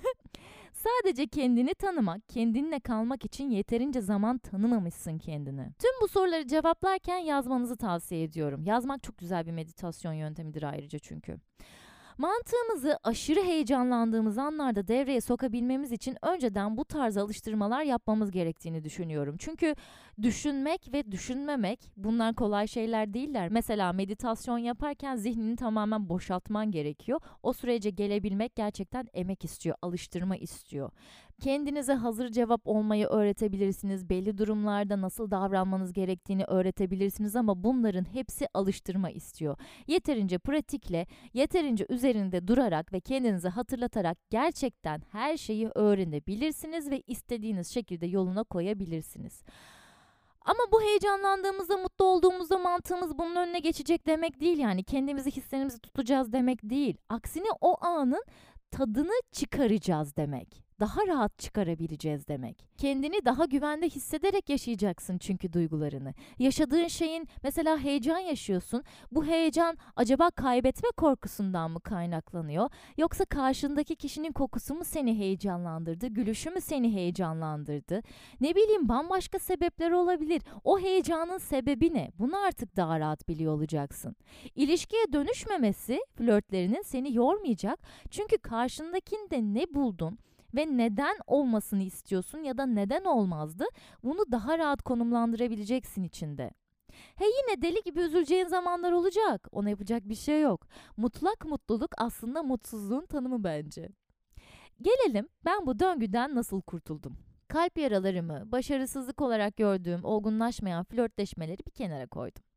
Sadece kendini tanımak, kendinle kalmak için yeterince zaman tanımamışsın kendini. Tüm bu soruları cevaplarken yazmanızı tavsiye ediyorum. Yazmak çok güzel bir meditasyon yöntemidir ayrıca çünkü. Mantığımızı aşırı heyecanlandığımız anlarda devreye sokabilmemiz için önceden bu tarz alıştırmalar yapmamız gerektiğini düşünüyorum. Çünkü düşünmek ve düşünmemek, bunlar kolay şeyler değiller. Mesela meditasyon yaparken zihnini tamamen boşaltman gerekiyor. O sürece gelebilmek gerçekten emek istiyor, alıştırma istiyor. Kendinize hazır cevap olmayı öğretebilirsiniz. Belli durumlarda nasıl davranmanız gerektiğini öğretebilirsiniz ama bunların hepsi alıştırma istiyor. Yeterince pratikle, yeterince üzerinde durarak ve kendinize hatırlatarak gerçekten her şeyi öğrenebilirsiniz ve istediğiniz şekilde yoluna koyabilirsiniz. Ama bu heyecanlandığımızda, mutlu olduğumuzda mantığımız bunun önüne geçecek demek değil, yani kendimizi, hislerimizi tutacağız demek değil. Aksine o anın tadını çıkaracağız demek. Daha rahat çıkarabileceğiz demek. Kendini daha güvende hissederek yaşayacaksın çünkü duygularını. Yaşadığın şeyin, mesela heyecan yaşıyorsun. Bu heyecan acaba kaybetme korkusundan mı kaynaklanıyor? Yoksa karşındaki kişinin kokusu mu seni heyecanlandırdı? Gülüşü mü seni heyecanlandırdı? Ne bileyim, bambaşka sebepler olabilir. O heyecanın sebebi ne? Bunu artık daha rahat biliyor olacaksın. İlişkiye dönüşmemesi flörtlerinin seni yormayacak. Çünkü karşındakinde ne buldun ve neden olmasını istiyorsun ya da neden olmazdı, bunu daha rahat konumlandırabileceksin içinde. Yine deli gibi üzüleceğin zamanlar olacak. Ona yapacak bir şey yok. Mutlak mutluluk aslında mutsuzluğun tanımı bence. Gelelim ben bu döngüden nasıl kurtuldum? Kalp yaralarımı, başarısızlık olarak gördüğüm olgunlaşmayan flörtleşmeleri bir kenara koydum.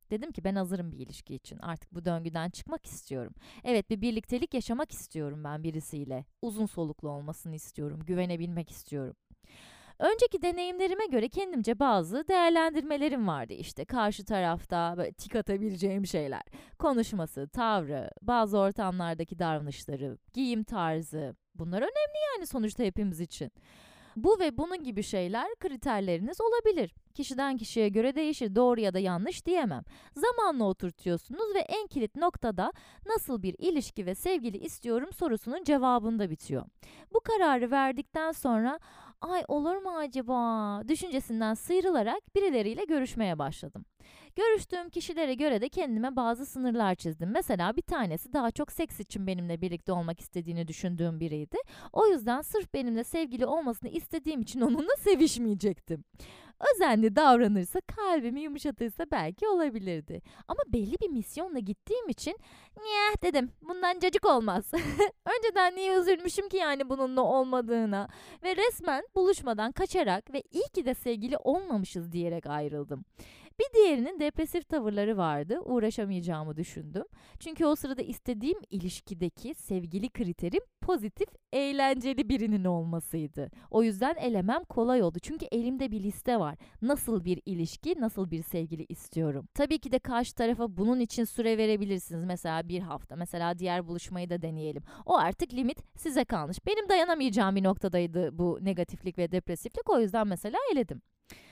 Dedim ki ben hazırım bir ilişki için. Artık bu döngüden çıkmak istiyorum. Evet, bir birliktelik yaşamak istiyorum ben birisiyle. Uzun soluklu olmasını istiyorum. Güvenebilmek istiyorum. Önceki deneyimlerime göre kendimce bazı değerlendirmelerim vardı işte. Karşı tarafta böyle tik atabileceğim şeyler. Konuşması, tavrı, bazı ortamlardaki davranışları, giyim tarzı. Bunlar önemli yani sonuçta hepimiz için. Bu ve bunun gibi şeyler kriterleriniz olabilir. Kişiden kişiye göre değişir, doğru ya da yanlış diyemem. Zamanla oturtuyorsunuz ve en kilit noktada nasıl bir ilişki ve sevgili istiyorum sorusunun cevabında bitiyor. Bu kararı verdikten sonra ay olur mu acaba düşüncesinden sıyrılarak birileriyle görüşmeye başladım. Görüştüğüm kişilere göre de kendime bazı sınırlar çizdim. Mesela bir tanesi daha çok seks için benimle birlikte olmak istediğini düşündüğüm biriydi. O yüzden sırf benimle sevgili olmasını istediğim için onunla sevişmeyecektim. Özenli davranırsa, kalbimi yumuşatırsa belki olabilirdi. Ama belli bir misyonla gittiğim için "Nyeh" dedim. Bundan cacık olmaz. Önceden niye üzülmüşüm ki yani bununla olmadığına ve resmen buluşmadan kaçarak ve iyi ki de sevgili olmamışız diyerek ayrıldım. Bir diğerinin depresif tavırları vardı. Uğraşamayacağımı düşündüm. Çünkü o sırada istediğim ilişkideki sevgili kriterim pozitif, eğlenceli birinin olmasıydı. O yüzden elemem kolay oldu. Çünkü elimde bir liste var. Nasıl bir ilişki, nasıl bir sevgili istiyorum. Tabii ki de karşı tarafa bunun için süre verebilirsiniz. Mesela bir hafta. Mesela diğer buluşmayı da deneyelim. O artık limit size kalmış. Benim dayanamayacağım bir noktadaydı bu negatiflik ve depresiflik. O yüzden mesela eledim.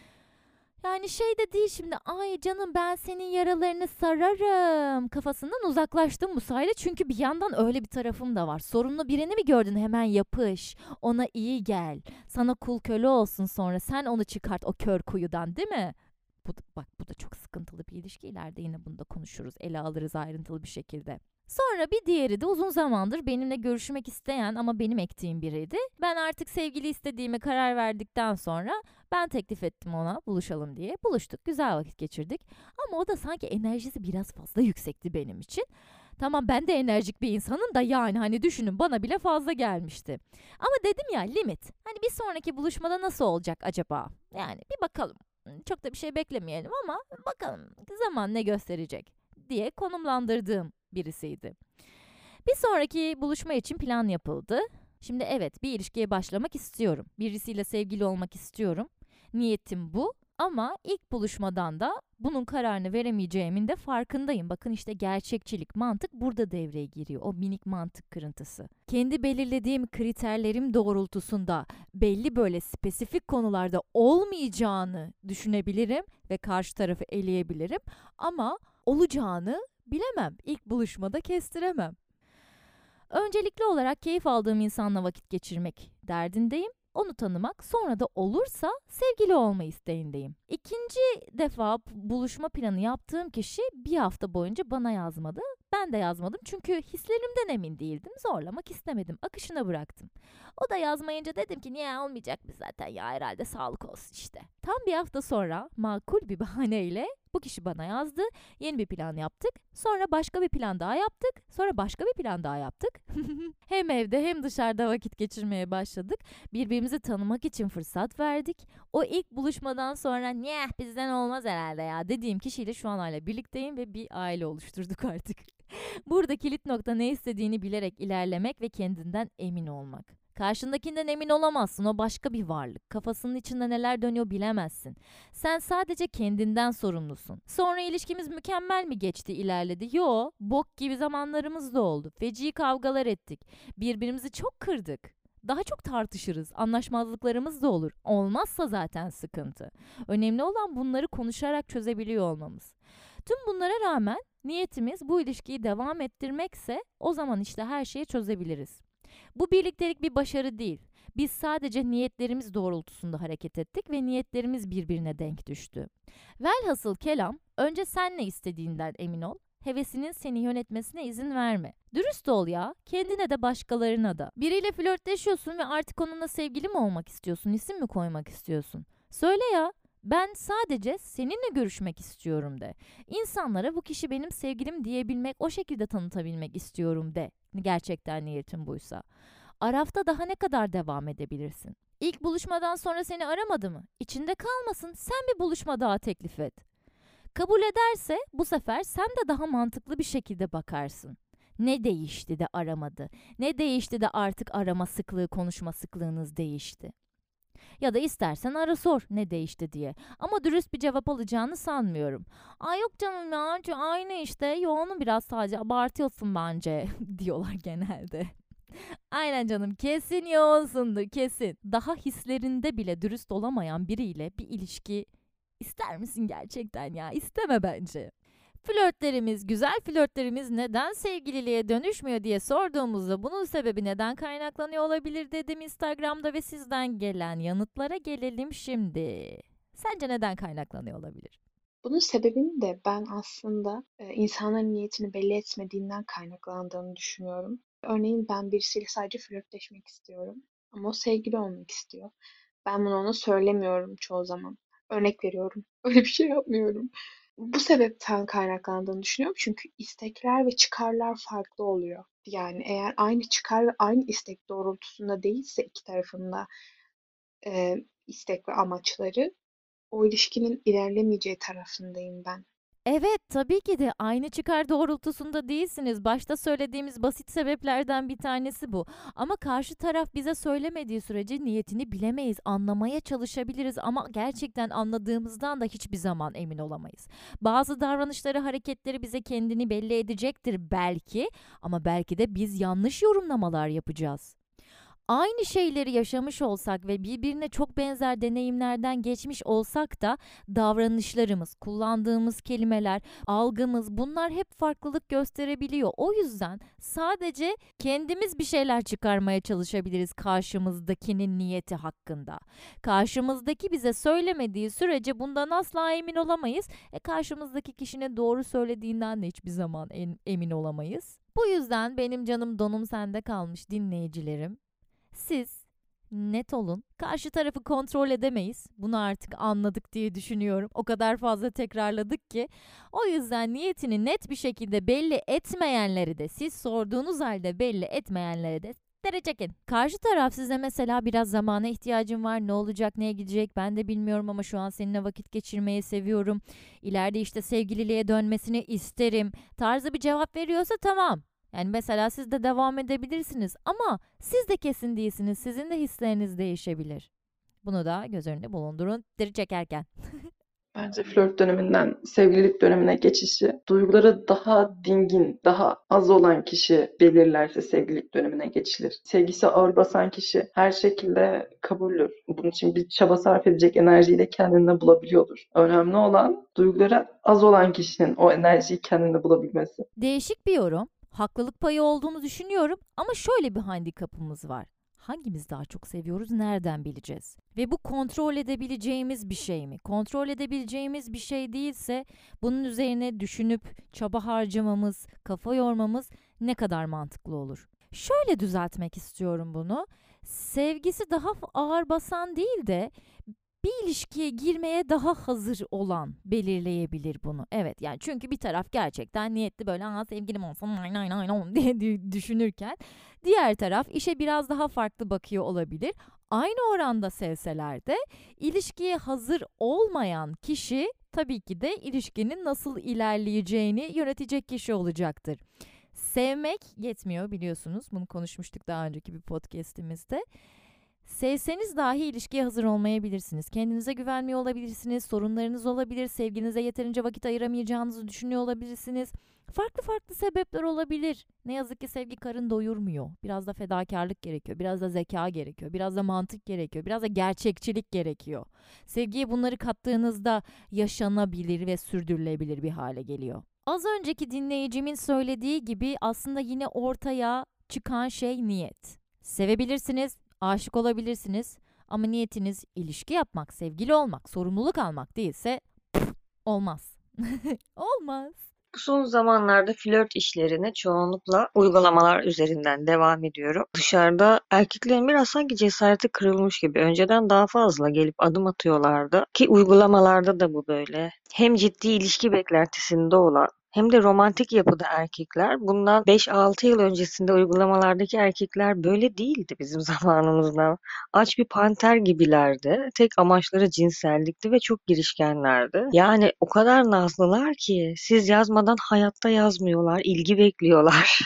Yani şey de değil şimdi ay canım ben senin yaralarını sararım kafasından uzaklaştım bu sayede. Çünkü bir yandan öyle bir tarafım da var. Sorunlu birini mi gördün hemen yapış, ona iyi gel, sana kul köle olsun sonra sen onu çıkart o kör kuyudan değil mi? Bu da çok sıkıntılı bir ilişki. İleride yine bunu da konuşuruz, ele alırız ayrıntılı bir şekilde. Sonra bir diğeri de uzun zamandır benimle görüşmek isteyen ama benim ektiğim biriydi. Ben artık sevgili istediğime karar verdikten sonra ben teklif ettim ona buluşalım diye. Buluştuk, güzel vakit geçirdik. Ama o da sanki enerjisi biraz fazla yüksekti benim için. Tamam ben de enerjik bir insanım da yani hani düşünün bana bile fazla gelmişti. Ama dedim ya limit. Hani bir sonraki buluşmada nasıl olacak acaba? Yani bir bakalım. Çok da bir şey beklemeyelim ama bakalım zaman ne gösterecek diye konumlandırdığım birisiydi. Bir sonraki buluşma için plan yapıldı. Şimdi evet bir ilişkiye başlamak istiyorum. Birisiyle sevgili olmak istiyorum. Niyetim bu. Ama ilk buluşmadan da bunun kararını veremeyeceğimin de farkındayım. Bakın işte gerçekçilik, mantık burada devreye giriyor. O minik mantık kırıntısı. Kendi belirlediğim kriterlerim doğrultusunda belli böyle spesifik konularda olmayacağını düşünebilirim ve karşı tarafı eleyebilirim. Ama olacağını bilemem. İlk buluşmada kestiremem. Öncelikli olarak keyif aldığım insanla vakit geçirmek derdindeyim. Onu tanımak, sonra da olursa sevgili olma isteğindeyim. İkinci defa buluşma planı yaptığım kişi bir hafta boyunca bana yazmadı. Ben de yazmadım çünkü hislerimden emin değildim. Zorlamak istemedim. Akışına bıraktım. O da yazmayınca dedim ki niye olmayacak mı zaten ya herhalde sağlık olsun işte. Tam bir hafta sonra makul bir bahaneyle bu kişi bana yazdı. Yeni bir plan yaptık. Sonra başka bir plan daha yaptık. Sonra başka bir plan daha yaptık. Hem evde hem dışarıda vakit geçirmeye başladık. Birbirimizi tanımak için fırsat verdik. O ilk buluşmadan sonra niye bizden olmaz herhalde ya dediğim kişiyle şu an hala birlikteyim ve bir aile oluşturduk artık. Burada kilit nokta ne istediğini bilerek ilerlemek ve kendinden emin olmak. Karşındakinden emin olamazsın, o başka bir varlık. Kafasının içinde neler dönüyor bilemezsin. Sen sadece kendinden sorumlusun. Sonra ilişkimiz mükemmel mi geçti, ilerledi? Yo, bok gibi zamanlarımız da oldu. Feci kavgalar ettik. Birbirimizi çok kırdık. Daha çok tartışırız, anlaşmazlıklarımız da olur. Olmazsa zaten sıkıntı. Önemli olan bunları konuşarak çözebiliyor olmamız. Tüm bunlara rağmen niyetimiz bu ilişkiyi devam ettirmekse o zaman işte her şeyi çözebiliriz. Bu birliktelik bir başarı değil. Biz sadece niyetlerimiz doğrultusunda hareket ettik ve niyetlerimiz birbirine denk düştü. Velhasıl kelam, önce sen ne istediğinden emin ol, hevesinin seni yönetmesine izin verme. Dürüst ol ya, kendine de başkalarına da. Biriyle flörtleşiyorsun ve artık onunla sevgili mi olmak istiyorsun, isim mi koymak istiyorsun? Söyle ya. Ben sadece seninle görüşmek istiyorum de. İnsanlara bu kişi benim sevgilim diyebilmek, o şekilde tanıtabilmek istiyorum de. Gerçekten niyetin buysa. Arafta daha ne kadar devam edebilirsin? İlk buluşmadan sonra seni aramadı mı? İçinde kalmasın, sen bir buluşma daha teklif et. Kabul ederse bu sefer sen de daha mantıklı bir şekilde bakarsın. Ne değişti de aramadı? Ne değişti de artık arama sıklığı, konuşma sıklığınız değişti? Ya da istersen ara sor ne değişti diye. Ama dürüst bir cevap alacağını sanmıyorum. Ay yok canım ya aynı işte yoğunum biraz sadece abartıyorsun bence diyorlar genelde. Aynen canım kesin yoğunsundur kesin. Daha hislerinde bile dürüst olamayan biriyle bir ilişki ister misin gerçekten ya? İsteme bence. Flörtlerimiz, güzel flörtlerimiz neden sevgililiğe dönüşmüyor diye sorduğumuzda bunun sebebi neden kaynaklanıyor olabilir dedim Instagram'da ve sizden gelen yanıtlara gelelim şimdi. Sence neden kaynaklanıyor olabilir? Bunun sebebini de ben aslında insanların niyetini belli etmediğinden kaynaklandığını düşünüyorum. Örneğin ben birisiyle sadece flörtleşmek istiyorum ama o sevgili olmak istiyor. Ben bunu ona söylemiyorum çoğu zaman. Örnek veriyorum. Öyle bir şey yapmıyorum. Bu sebepten kaynaklandığını düşünüyorum. Çünkü istekler ve çıkarlar farklı oluyor. Yani eğer aynı çıkar ve aynı istek doğrultusunda değilse iki tarafında istek ve amaçları, o ilişkinin ilerlemeyeceği tarafındayım ben. Evet, tabii ki de aynı çıkar doğrultusunda değilsiniz. Başta söylediğimiz basit sebeplerden bir tanesi bu. Ama karşı taraf bize söylemediği sürece niyetini bilemeyiz, anlamaya çalışabiliriz ama gerçekten anladığımızdan da hiçbir zaman emin olamayız. Bazı davranışları, hareketleri bize kendini belli edecektir belki ama belki de biz yanlış yorumlamalar yapacağız. Aynı şeyleri yaşamış olsak ve birbirine çok benzer deneyimlerden geçmiş olsak da davranışlarımız, kullandığımız kelimeler, algımız bunlar hep farklılık gösterebiliyor. O yüzden sadece kendimiz bir şeyler çıkarmaya çalışabiliriz karşımızdakinin niyeti hakkında. Karşımızdaki bize söylemediği sürece bundan asla emin olamayız. Karşımızdaki kişinin doğru söylediğinden de hiçbir zaman emin olamayız. Bu yüzden benim canım donum sende kalmış dinleyicilerim. Siz net olun. Karşı tarafı kontrol edemeyiz. Bunu artık anladık diye düşünüyorum. O kadar fazla tekrarladık ki. O yüzden niyetini net bir şekilde belli etmeyenleri de siz sorduğunuz halde belli etmeyenleri de tere çekin. Karşı taraf size mesela biraz zamana ihtiyacım var. Ne olacak, neye gidecek ben de bilmiyorum ama şu an seninle vakit geçirmeyi seviyorum. İleride işte sevgililiğe dönmesini isterim tarzı bir cevap veriyorsa tamam. Yani mesela siz de devam edebilirsiniz ama siz de kesin değilsiniz. Sizin de hisleriniz değişebilir. Bunu da göz önünde bulundurun diri çekerken. Bence flört döneminden sevgililik dönemine geçişi duyguları daha dingin, daha az olan kişi belirlerse sevgililik dönemine geçilir. Sevgisi ağır basan kişi her şekilde kabuldür. Bunun için bir çaba sarf edecek enerjiyi de kendinde bulabiliyordur. Önemli olan duyguları az olan kişinin o enerjiyi kendinde bulabilmesi. Değişik bir yorum. Haklılık payı olduğunu düşünüyorum ama şöyle bir handikapımız var. Hangimiz daha çok seviyoruz, nereden bileceğiz? Ve bu kontrol edebileceğimiz bir şey mi? Kontrol edebileceğimiz bir şey değilse bunun üzerine düşünüp çaba harcamamız, kafa yormamız ne kadar mantıklı olur? Şöyle düzeltmek istiyorum bunu. Sevgisi daha ağır basan değil de bir ilişkiye girmeye daha hazır olan belirleyebilir bunu. Evet yani çünkü bir taraf gerçekten niyetli böyle sevgilim olsun nay nay nay nay diye düşünürken diğer taraf işe biraz daha farklı bakıyor olabilir. Aynı oranda sevseler de ilişkiye hazır olmayan kişi tabii ki de ilişkinin nasıl ilerleyeceğini yönetecek kişi olacaktır. Sevmek yetmiyor biliyorsunuz. Bunu konuşmuştuk daha önceki bir podcast'imizde. Sevseniz dahi ilişkiye hazır olmayabilirsiniz. Kendinize güvenmiyor olabilirsiniz. Sorunlarınız olabilir. Sevginize yeterince vakit ayıramayacağınızı düşünüyor olabilirsiniz. Farklı farklı sebepler olabilir. Ne yazık ki sevgi karın doyurmuyor. Biraz da fedakarlık gerekiyor. Biraz da zeka gerekiyor. Biraz da mantık gerekiyor. Biraz da gerçekçilik gerekiyor. Sevgiye bunları kattığınızda yaşanabilir ve sürdürülebilir bir hale geliyor. Az önceki dinleyicimin söylediği gibi aslında yine ortaya çıkan şey niyet. Sevebilirsiniz, aşık olabilirsiniz ama niyetiniz ilişki yapmak, sevgili olmak, sorumluluk almak değilse olmaz. Olmaz. Bu son zamanlarda flört işlerine çoğunlukla uygulamalar üzerinden devam ediyorum. Dışarıda erkeklerin biraz sanki cesareti kırılmış gibi. Önceden daha fazla gelip adım atıyorlardı. Ki uygulamalarda da bu böyle. Hem ciddi ilişki beklentisinde olan hem de romantik yapıda erkekler. Bundan 5-6 yıl öncesinde uygulamalardaki erkekler böyle değildi bizim zamanımızda. Aç bir panter gibilerdi. Tek amaçları cinsellikti ve çok girişkenlerdi. Yani o kadar nazlılar ki siz yazmadan hayatta yazmıyorlar, ilgi bekliyorlar.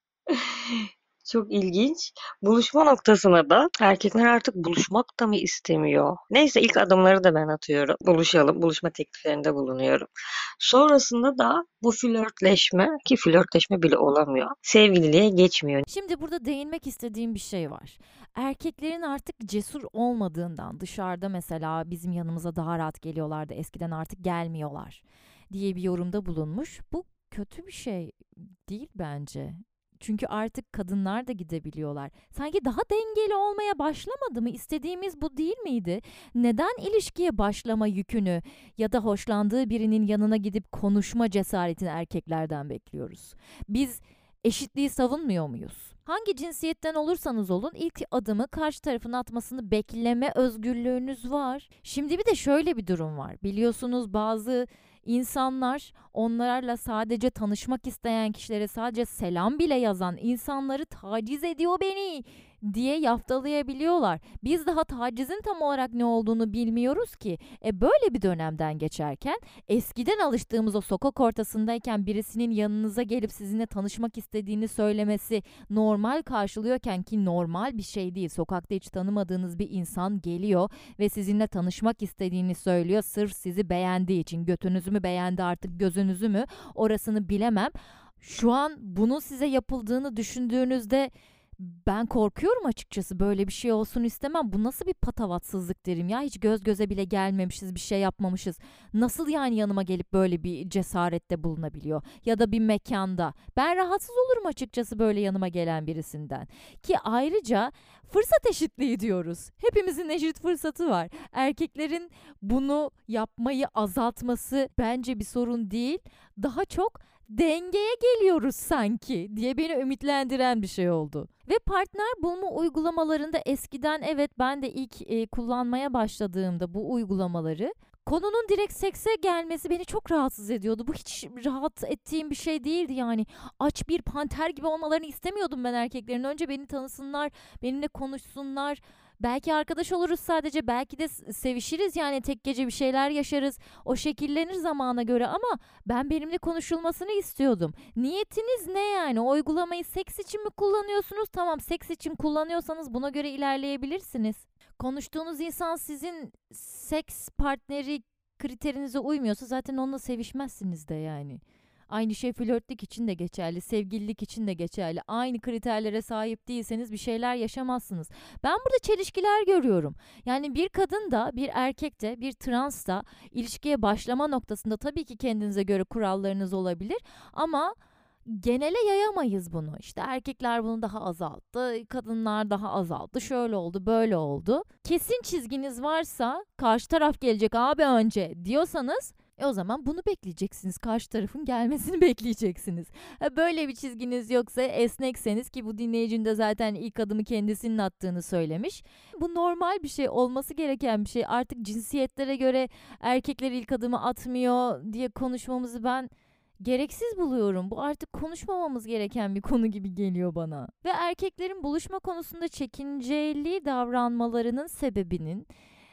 Çok ilginç. Buluşma noktasına da erkekler artık buluşmak da mı istemiyor? Neyse ilk adımları da ben atıyorum. Buluşalım, buluşma tekliflerinde bulunuyorum. Sonrasında da bu flörtleşme, ki flörtleşme bile olamıyor, sevgililiğe geçmiyor. Şimdi burada değinmek istediğim bir şey var. Erkeklerin artık cesur olmadığından, dışarıda mesela bizim yanımıza daha rahat geliyorlardı, eskiden artık gelmiyorlar diye bir yorumda bulunmuş. Bu kötü bir şey değil bence. Çünkü artık kadınlar da gidebiliyorlar. Sanki daha dengeli olmaya başlamadı mı? İstediğimiz bu değil miydi? Neden ilişkiye başlama yükünü ya da hoşlandığı birinin yanına gidip konuşma cesaretini erkeklerden bekliyoruz? Biz eşitliği savunmuyor muyuz? Hangi cinsiyetten olursanız olun ilk adımı karşı tarafın atmasını bekleme özgürlüğünüz var. Şimdi bir de şöyle bir durum var. Biliyorsunuz bazı insanlar onlarla sadece tanışmak isteyen kişilere sadece selam bile yazan insanları taciz ediyor beni diye yaftalayabiliyorlar. Biz daha tacizin tam olarak ne olduğunu bilmiyoruz ki. Böyle bir dönemden geçerken eskiden alıştığımız o sokak ortasındayken birisinin yanınıza gelip sizinle tanışmak istediğini söylemesi normal karşılıyorken, ki normal bir şey değil. Sokakta hiç tanımadığınız bir insan geliyor ve sizinle tanışmak istediğini söylüyor. Sırf sizi beğendiği için. Götünüzü mü beğendi artık, gözünüzü mü, orasını bilemem. Şu an bunun size yapıldığını düşündüğünüzde ben korkuyorum açıkçası. Böyle bir şey olsun istemem. Bu nasıl bir patavatsızlık derim ya. Hiç göz göze bile gelmemişiz, bir şey yapmamışız. Nasıl yani yanıma gelip böyle bir cesarette bulunabiliyor? Ya da bir mekanda. Ben rahatsız olurum açıkçası böyle yanıma gelen birisinden. Ki ayrıca fırsat eşitliği diyoruz. Hepimizin eşit fırsatı var. Erkeklerin bunu yapmayı azaltması bence bir sorun değil. Daha çok dengeye geliyoruz sanki diye beni ümitlendiren bir şey oldu. Ve partner bulma uygulamalarında eskiden, evet, ben de ilk kullanmaya başladığımda bu uygulamaları, konunun direkt sekse gelmesi beni çok rahatsız ediyordu. Bu hiç rahat ettiğim bir şey değildi yani. Aç bir panter gibi olmalarını istemiyordum ben erkeklerin. Önce beni tanısınlar, benimle konuşsunlar. Belki arkadaş oluruz sadece, belki de sevişiriz yani, tek gece bir şeyler yaşarız. O şekillenir zamana göre ama ben benimle konuşulmasını istiyordum. Niyetiniz ne yani? O uygulamayı seks için mi kullanıyorsunuz? Tamam, seks için kullanıyorsanız buna göre ilerleyebilirsiniz. Konuştuğunuz insan sizin seks partneri kriterinize uymuyorsa zaten onunla sevişmezsiniz de yani. Aynı şey flörtlük için de geçerli, sevgililik için de geçerli. Aynı kriterlere sahip değilseniz bir şeyler yaşamazsınız. Ben burada çelişkiler görüyorum. Yani bir kadın da, bir erkek de, bir trans da ilişkiye başlama noktasında tabii ki kendinize göre kurallarınız olabilir ama genele yayamayız bunu. İşte erkekler bunu daha azalttı, kadınlar daha azalttı, şöyle oldu, böyle oldu. Kesin çizginiz varsa, karşı taraf gelecek abi önce diyorsanız, o zaman bunu bekleyeceksiniz. Karşı tarafın gelmesini bekleyeceksiniz. Böyle bir çizginiz yoksa, esnekseniz, ki bu dinleyicinin de zaten ilk adımı kendisinin attığını söylemiş. Bu normal bir şey, olması gereken bir şey. Artık cinsiyetlere göre erkekler ilk adımı atmıyor diye konuşmamızı ben gereksiz buluyorum. Bu artık konuşmamamız gereken bir konu gibi geliyor bana. Ve erkeklerin buluşma konusunda çekinceli davranmalarının sebebinin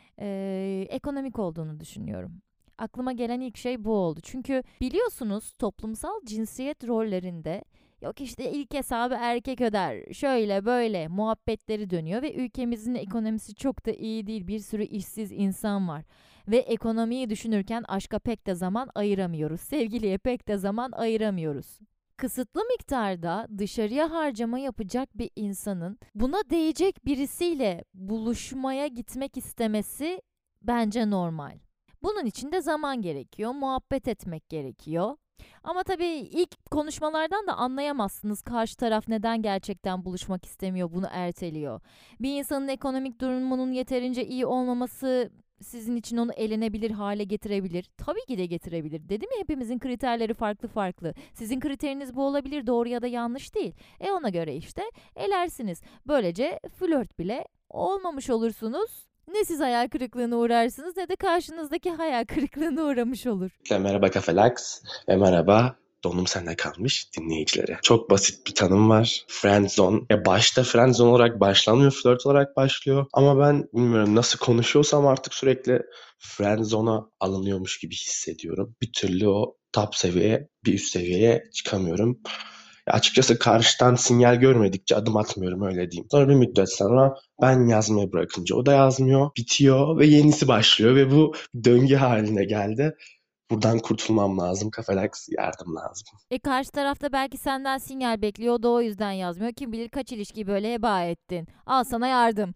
ekonomik olduğunu düşünüyorum. Aklıma gelen ilk şey bu oldu. Çünkü biliyorsunuz toplumsal cinsiyet rollerinde yok işte ilk hesabı erkek öder, şöyle böyle muhabbetleri dönüyor ve ülkemizin ekonomisi çok da iyi değil. Bir sürü işsiz insan var. Ve ekonomiyi düşünürken aşka pek de zaman ayıramıyoruz. Sevgiliye pek de zaman ayıramıyoruz. Kısıtlı miktarda dışarıya harcama yapacak bir insanın buna değecek birisiyle buluşmaya gitmek istemesi bence normal. Bunun için de zaman gerekiyor, muhabbet etmek gerekiyor. Ama tabii ilk konuşmalardan da anlayamazsınız karşı taraf neden gerçekten buluşmak istemiyor, bunu erteliyor. Bir insanın ekonomik durumunun yeterince iyi olmaması sizin için onu elenebilir hale getirebilir. Tabii ki de getirebilir. Dedim ya, hepimizin kriterleri farklı farklı. Sizin kriteriniz bu olabilir, doğru ya da yanlış değil. Ona göre işte elersiniz. Böylece flört bile olmamış olursunuz. Ne siz hayal kırıklığına uğrarsınız ne de karşınızdaki hayal kırıklığına uğramış olur. Merhaba Kafelaks ve merhaba Donum sende kalmış dinleyicilere. Çok basit bir tanım var. Friendzone. Başta friendzone olarak başlamıyor, flört olarak başlıyor. Ama ben bilmiyorum nasıl konuşuyorsam artık sürekli friendzone'a alınıyormuş gibi hissediyorum. Bir türlü o top seviyeye, bir üst seviyeye çıkamıyorum. Açıkçası karşıdan sinyal görmedikçe adım atmıyorum, öyle diyeyim. Sonra bir müddet sonra ben yazmayı bırakınca o da yazmıyor, bitiyor ve yenisi başlıyor ve bu döngü haline geldi. Buradan kurtulmam lazım. Kafalax yardım lazım. Karşı tarafta belki senden sinyal bekliyor, o da o yüzden yazmıyor. Kim bilir kaç ilişkiyi böyle heba ettin. Al sana yardım.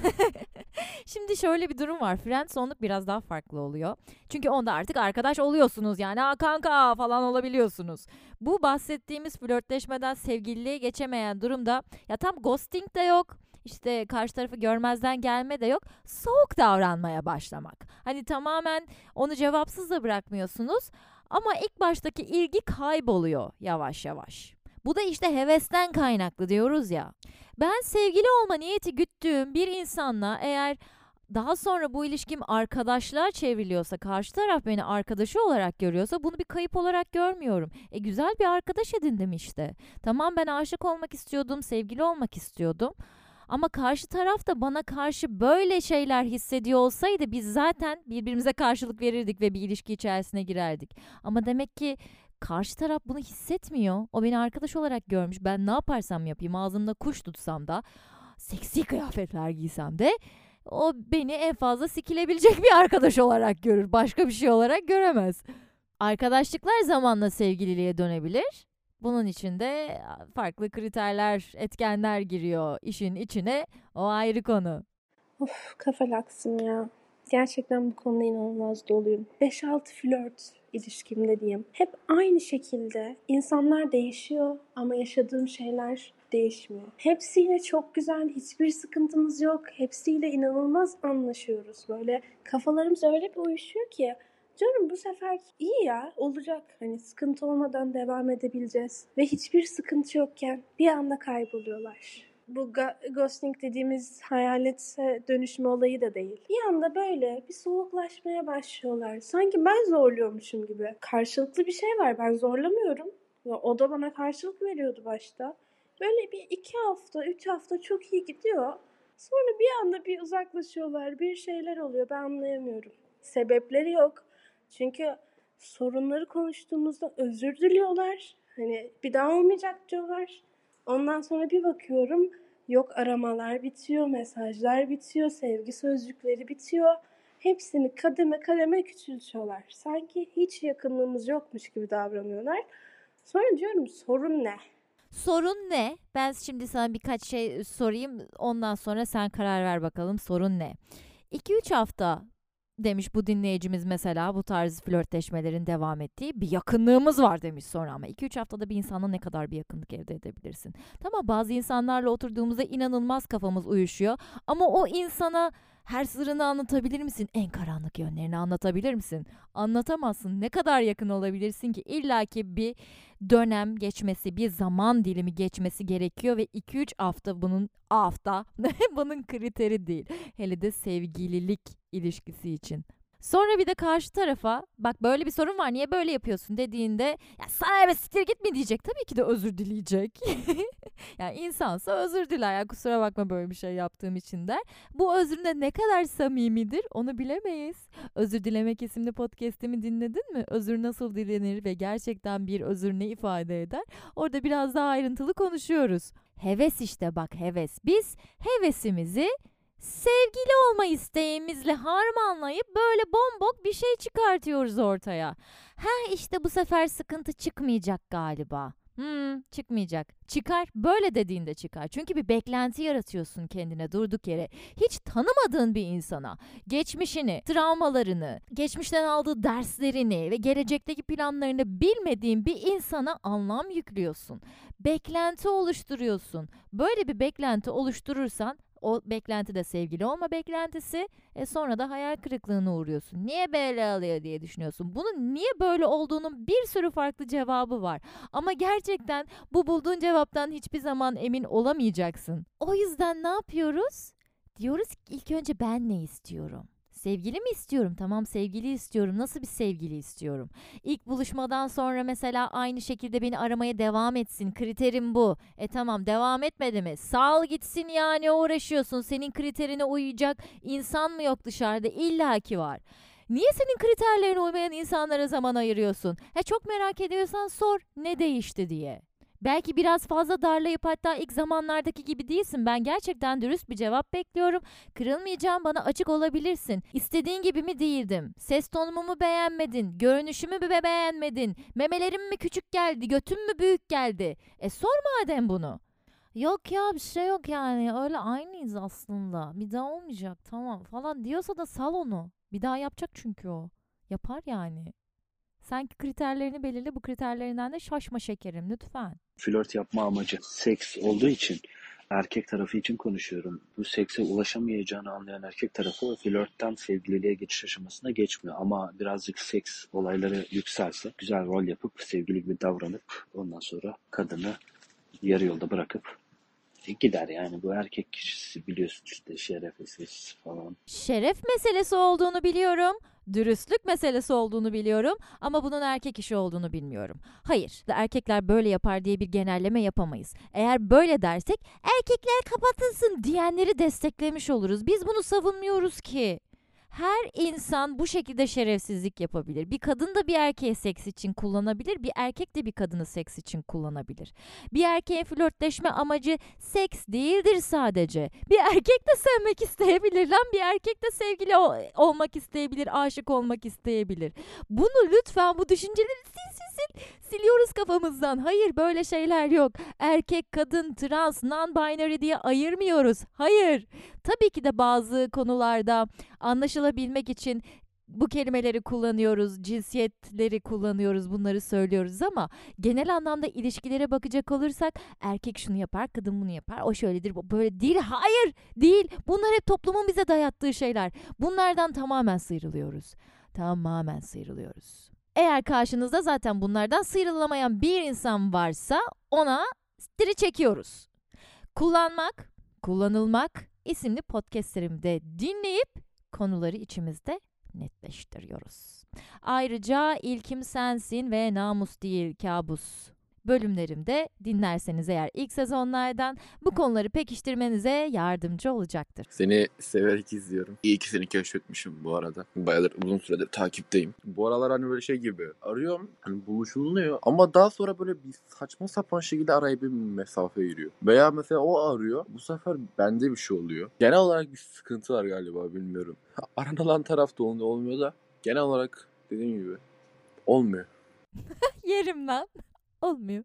Şimdi şöyle bir durum var. Friendzone'luk biraz daha farklı oluyor. Çünkü onda artık arkadaş oluyorsunuz yani. Kanka falan olabiliyorsunuz. Bu bahsettiğimiz flörtleşmeden sevgililiğe geçemeyen durumda ya tam ghosting de yok. İşte karşı tarafı görmezden gelme de yok. Soğuk davranmaya başlamak. Hani tamamen onu cevapsız da bırakmıyorsunuz. Ama ilk baştaki ilgi kayboluyor yavaş yavaş. Bu da işte hevesten kaynaklı diyoruz ya. Ben sevgili olma niyeti güttüğüm bir insanla eğer daha sonra bu ilişkim arkadaşlığa çevriliyorsa, karşı taraf beni arkadaşı olarak görüyorsa bunu bir kayıp olarak görmüyorum. Güzel bir arkadaş edindim işte. Tamam, ben aşık olmak istiyordum, sevgili olmak istiyordum. Ama karşı taraf da bana karşı böyle şeyler hissediyor olsaydı biz zaten birbirimize karşılık verirdik ve bir ilişki içerisine girerdik. Ama demek ki karşı taraf bunu hissetmiyor. O beni arkadaş olarak görmüş. Ben ne yaparsam yapayım, ağzımda kuş tutsam da, seksi kıyafetler giysem de o beni en fazla sikilebilecek bir arkadaş olarak görür. Başka bir şey olarak göremez. Arkadaşlıklar zamanla sevgililiğe dönebilir. Bunun için de farklı kriterler, etkenler giriyor işin içine. O ayrı konu. Of, Kafalaksım ya. Gerçekten bu konuda inanılmaz doluyum. 5-6 flört ilişkimde diyeyim. Hep aynı şekilde insanlar değişiyor ama yaşadığım şeyler değişmiyor. Hepsiyle çok güzel, hiçbir sıkıntımız yok. Hepsiyle inanılmaz anlaşıyoruz. Böyle kafalarımız öyle bir uyuşuyor ki canım bu sefer iyi ya, olacak. Hani sıkıntı olmadan devam edebileceğiz. Ve hiçbir sıkıntı yokken bir anda kayboluyorlar. Bu ghosting dediğimiz hayalete dönüşme olayı da değil. Bir anda böyle bir soğuklaşmaya başlıyorlar. Sanki ben zorluyormuşum gibi. Karşılıklı bir şey var, ben zorlamıyorum. O da bana karşılık veriyordu başta. Böyle bir 2 hafta, 3 hafta çok iyi gidiyor. Sonra bir anda bir uzaklaşıyorlar, bir şeyler oluyor, ben anlayamıyorum. Sebepleri yok. Çünkü sorunları konuştuğumuzda özür diliyorlar. Hani bir daha olmayacak diyorlar. Ondan sonra bir bakıyorum, yok aramalar bitiyor, mesajlar bitiyor, sevgi sözcükleri bitiyor. Hepsini kademe kademe küçültüyorlar. Sanki hiç yakınlığımız yokmuş gibi davranıyorlar. Sonra diyorum sorun ne? Sorun ne? Ben şimdi sana birkaç şey sorayım. Ondan sonra sen karar ver bakalım sorun ne? 2-3 hafta demiş bu dinleyicimiz mesela, bu tarz flörtleşmelerin devam ettiği bir yakınlığımız var demiş sonra. Ama 2-3 haftada bir insanla ne kadar bir yakınlık elde edebilirsin? Tamam, bazı insanlarla oturduğumuzda inanılmaz kafamız uyuşuyor ama o insana her sırrını anlatabilir misin? En karanlık yönlerini anlatabilir misin? Anlatamazsın. Ne kadar yakın olabilirsin ki? İlla ki bir dönem geçmesi, bir zaman dilimi geçmesi gerekiyor ve 2-3 hafta bunun kriteri değil. Hele de sevgililik ilişkisi için. Sonra bir de karşı tarafa bak böyle bir sorun var, niye böyle yapıyorsun dediğinde ya sana eve siktir git mi diyecek. Tabii ki de özür dileyecek. Yani insansa özür diler, ya kusura bakma böyle bir şey yaptığım için der. Bu özründe ne kadar samimidir onu bilemeyiz. Özür Dilemek isimli podcast'imi dinledin mi? Özür nasıl dilenir ve gerçekten bir özür ne ifade eder? Orada biraz daha ayrıntılı konuşuyoruz. Heves işte, bak heves. Biz hevesimizi sevgili olma isteğimizle harmanlayıp böyle bombok bir şey çıkartıyoruz ortaya. İşte bu sefer sıkıntı çıkmayacak galiba. Çıkmayacak. Çıkar, böyle dediğinde çıkar. Çünkü bir beklenti yaratıyorsun kendine durduk yere. Hiç tanımadığın bir insana geçmişini, travmalarını, geçmişten aldığı derslerini ve gelecekteki planlarını bilmediğin bir insana anlam yüklüyorsun. Beklenti oluşturuyorsun. Böyle bir beklenti oluşturursan o beklenti de sevgili olma beklentisi. Sonra da hayal kırıklığına uğruyorsun. Niye böyle oluyor diye düşünüyorsun. Bunun niye böyle olduğunun bir sürü farklı cevabı var. Ama gerçekten bu bulduğun cevaptan hiçbir zaman emin olamayacaksın. O yüzden ne yapıyoruz? Diyoruz ki ilk önce ben ne istiyorum? Sevgili mi istiyorum? Tamam, sevgili istiyorum. Nasıl bir sevgili istiyorum? İlk buluşmadan sonra mesela aynı şekilde beni aramaya devam etsin. Kriterim bu. Tamam, devam etmedi mi? Sal gitsin ya, ne uğraşıyorsun? Senin kriterine uyacak insan mı yok dışarıda? İlla ki var. Niye senin kriterlerine uymayan insanlara zaman ayırıyorsun? Çok merak ediyorsan sor, ne değişti diye. Belki biraz fazla darlayıp hatta ilk zamanlardaki gibi değilsin. Ben gerçekten dürüst bir cevap bekliyorum. Kırılmayacağım, bana açık olabilirsin. İstediğin gibi mi değildim? Ses tonumu mu beğenmedin? Görünüşümü mü beğenmedin? Memelerim mi küçük geldi? Götüm mü büyük geldi? Sor madem bunu. Yok ya, bir şey yok yani, öyle aynıyız aslında. Bir daha olmayacak, tamam falan diyorsa da sal onu. Bir daha yapacak çünkü o. Yapar yani. Sen kriterlerini belirle, bu kriterlerinden de şaşma şekerim lütfen. Flört yapma amacı seks olduğu için erkek tarafı için konuşuyorum. Bu sekse ulaşamayacağını anlayan erkek tarafı flörtten sevgililiğe geçiş aşamasına geçmiyor. Ama birazcık seks olayları yükselse güzel rol yapıp sevgili gibi davranıp ondan sonra kadını yarı yolda bırakıp gider yani. Bu erkek kişisi biliyorsun işte şerefsiz falan. Şeref meselesi olduğunu biliyorum. Dürüstlük meselesi olduğunu biliyorum ama bunun erkek işi olduğunu bilmiyorum. Hayır, erkekler böyle yapar diye bir genelleme yapamayız. Eğer böyle dersek erkekler kapatılsın diyenleri desteklemiş oluruz. Biz bunu savunmuyoruz ki. Her insan bu şekilde şerefsizlik yapabilir. Bir kadın da bir erkeği seks için kullanabilir, bir erkek de bir kadını seks için kullanabilir. Bir erkeğin flörtleşme amacı seks değildir sadece. Bir erkek de sevmek isteyebilir lan, bir erkek de sevgili olmak isteyebilir, aşık olmak isteyebilir. Bunu lütfen, bu düşünceleri siliyoruz kafamızdan. Hayır, böyle şeyler yok. Erkek, kadın, trans, non-binary diye ayırmıyoruz. Hayır. Tabii ki de bazı konularda anlaşılabilmek için bu kelimeleri kullanıyoruz, cinsiyetleri kullanıyoruz, bunları söylüyoruz ama genel anlamda ilişkilere bakacak olursak erkek şunu yapar, kadın bunu yapar, o şöyledir, bu böyle değil. Hayır, değil. Bunlar hep toplumun bize dayattığı şeyler. Bunlardan tamamen sıyrılıyoruz. Tamamen sıyrılıyoruz. Eğer karşınızda zaten bunlardan sıyrılamayan bir insan varsa ona stiri çekiyoruz. Kullanmak, kullanılmak isimli podcastlerimde dinleyip konuları içimizde netleştiriyoruz. Ayrıca İlkim Sensin ve Namus Değil Kabus bölümlerimde dinlerseniz eğer ilk sezonlardan bu konuları pekiştirmenize yardımcı olacaktır. Seni severek izliyorum. İyi ki seni keşfetmişim bu arada. Bayağıdır, uzun süredir takipteyim. Bu aralar hani böyle şey gibi arıyorum. Hani buluşulunuyor ama daha sonra böyle bir saçma sapan şekilde araya bir mesafe giriyor. Veya mesela o arıyor. Bu sefer bende bir şey oluyor. Genel olarak bir sıkıntı var galiba, bilmiyorum. Aranılan taraf da olmuyor da genel olarak dediğim gibi olmuyor. Yerim lan. Olmuyor.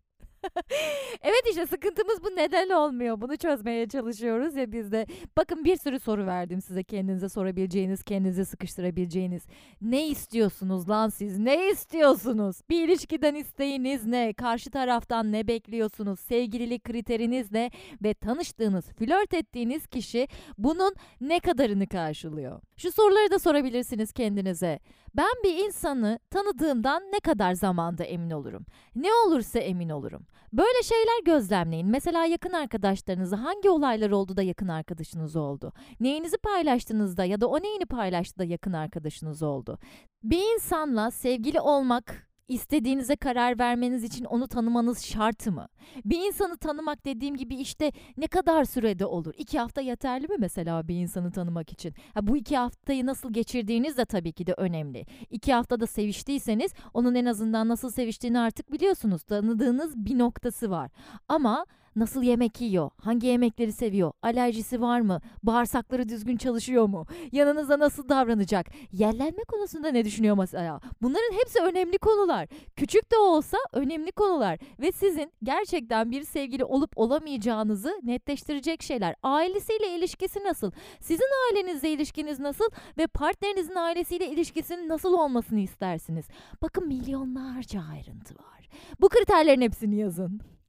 Evet, işte sıkıntımız bu, neden olmuyor? Bunu çözmeye çalışıyoruz ya biz de. Bakın, bir sürü soru verdim size, kendinize sorabileceğiniz, kendinize sıkıştırabileceğiniz. Ne istiyorsunuz lan siz? Ne istiyorsunuz? Bir ilişkiden isteğiniz ne? Karşı taraftan ne bekliyorsunuz? Sevgililik kriteriniz ne? Ve tanıştığınız, flört ettiğiniz kişi bunun ne kadarını karşılıyor? Şu soruları da sorabilirsiniz kendinize. Ben bir insanı tanıdığımdan ne kadar zamanda emin olurum? Ne olursa emin olurum. Böyle şeyler gözlemleyin. Mesela yakın arkadaşlarınızı, hangi olaylar oldu da yakın arkadaşınız oldu? Neyinizi paylaştığınızda ya da o neyini paylaştı da yakın arkadaşınız oldu? Bir insanla sevgili olmak istediğinize karar vermeniz için onu tanımanız şart mı? Bir insanı tanımak dediğim gibi işte ne kadar sürede olur? 2 hafta yeterli mi mesela bir insanı tanımak için? Bu 2 haftayı nasıl geçirdiğiniz de tabii ki de önemli. 2 haftada seviştiyseniz onun en azından nasıl seviştiğini artık biliyorsunuz. Tanıdığınız bir noktası var. Ama nasıl yemek yiyor? Hangi yemekleri seviyor? Alerjisi var mı? Bağırsakları düzgün çalışıyor mu? Yanınızda nasıl davranacak? Yerlenme konusunda ne düşünüyor mesela? Bunların hepsi önemli konular. Küçük de olsa önemli konular. Ve sizin gerçekten bir sevgili olup olamayacağınızı netleştirecek şeyler. Ailesiyle ilişkisi nasıl? Sizin ailenizle ilişkiniz nasıl? Ve partnerinizin ailesiyle ilişkisinin nasıl olmasını istersiniz? Bakın, milyonlarca ayrıntı var. Bu kriterlerin hepsini yazın.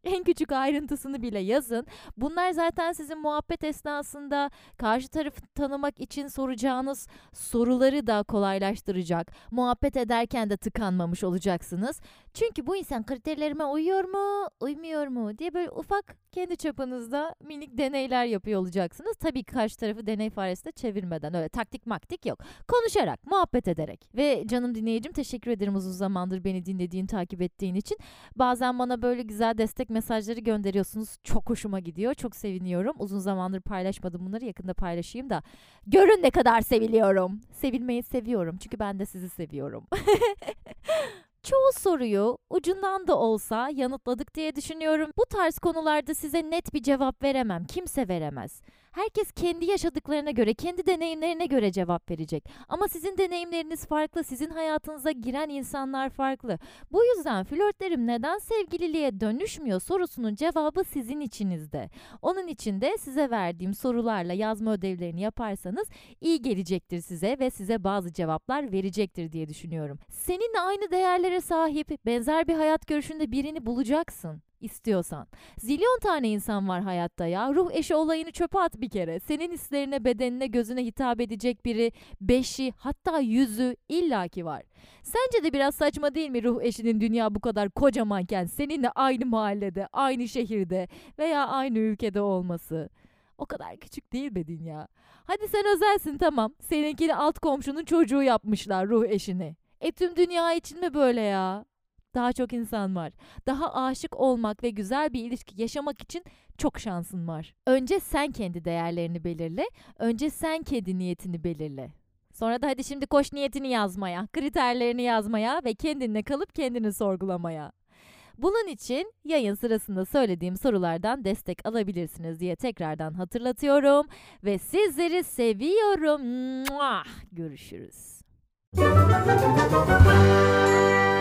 En küçük ayrıntısını bile yazın. Bunlar zaten sizin muhabbet esnasında karşı tarafı tanımak için soracağınız soruları da kolaylaştıracak. Muhabbet ederken de tıkanmamış olacaksınız. Çünkü bu insan kriterlerime uyuyor mu, uymuyor mu diye böyle ufak kendi çapınızda minik deneyler yapıyor olacaksınız. Tabii ki karşı tarafı deney faresine çevirmeden, öyle taktik maktik yok. Konuşarak, muhabbet ederek. Ve canım dinleyicim, teşekkür ederim uzun zamandır beni dinlediğin, takip ettiğin için. Bazen bana böyle güzel destek mesajları gönderiyorsunuz. Çok hoşuma gidiyor, çok seviniyorum. Uzun zamandır paylaşmadım bunları, yakında paylaşayım da. Görün ne kadar seviliyorum. Sevilmeyi seviyorum çünkü ben de sizi seviyorum. Çoğu soruyu ucundan da olsa yanıtladık diye düşünüyorum. Bu tarz konularda size net bir cevap veremem. Kimse veremez. Herkes kendi yaşadıklarına göre, kendi deneyimlerine göre cevap verecek. Ama sizin deneyimleriniz farklı, sizin hayatınıza giren insanlar farklı. Bu yüzden flörtlerim neden sevgililiğe dönüşmüyor sorusunun cevabı sizin içinizde. Onun için de size verdiğim sorularla yazma ödevlerini yaparsanız iyi gelecektir size ve size bazı cevaplar verecektir diye düşünüyorum. Seninle aynı değerlere sahip, benzer bir hayat görüşünde birini bulacaksın istiyorsan. Zilyon tane insan var hayatta ya. Ruh eşi olayını çöpe at bir kere. Senin hislerine, bedenine, gözüne hitap edecek biri, 5'i hatta 100'ü illaki var. Sence de biraz saçma değil mi ruh eşinin dünya bu kadar kocamanken seninle aynı mahallede, aynı şehirde veya aynı ülkede olması? O kadar küçük değil be dünya. Hadi sen özelsin, tamam. Seninkini alt komşunun çocuğu yapmışlar, ruh eşini. Tüm dünya için mi böyle ya? Daha çok insan var. Daha aşık olmak ve güzel bir ilişki yaşamak için çok şansın var. Önce sen kendi değerlerini belirle. Önce sen kendi niyetini belirle. Sonra da hadi şimdi koş niyetini yazmaya, kriterlerini yazmaya ve kendinle kalıp kendini sorgulamaya. Bunun için yayın sırasında söylediğim sorulardan destek alabilirsiniz diye tekrardan hatırlatıyorum. Ve sizleri seviyorum. Görüşürüz.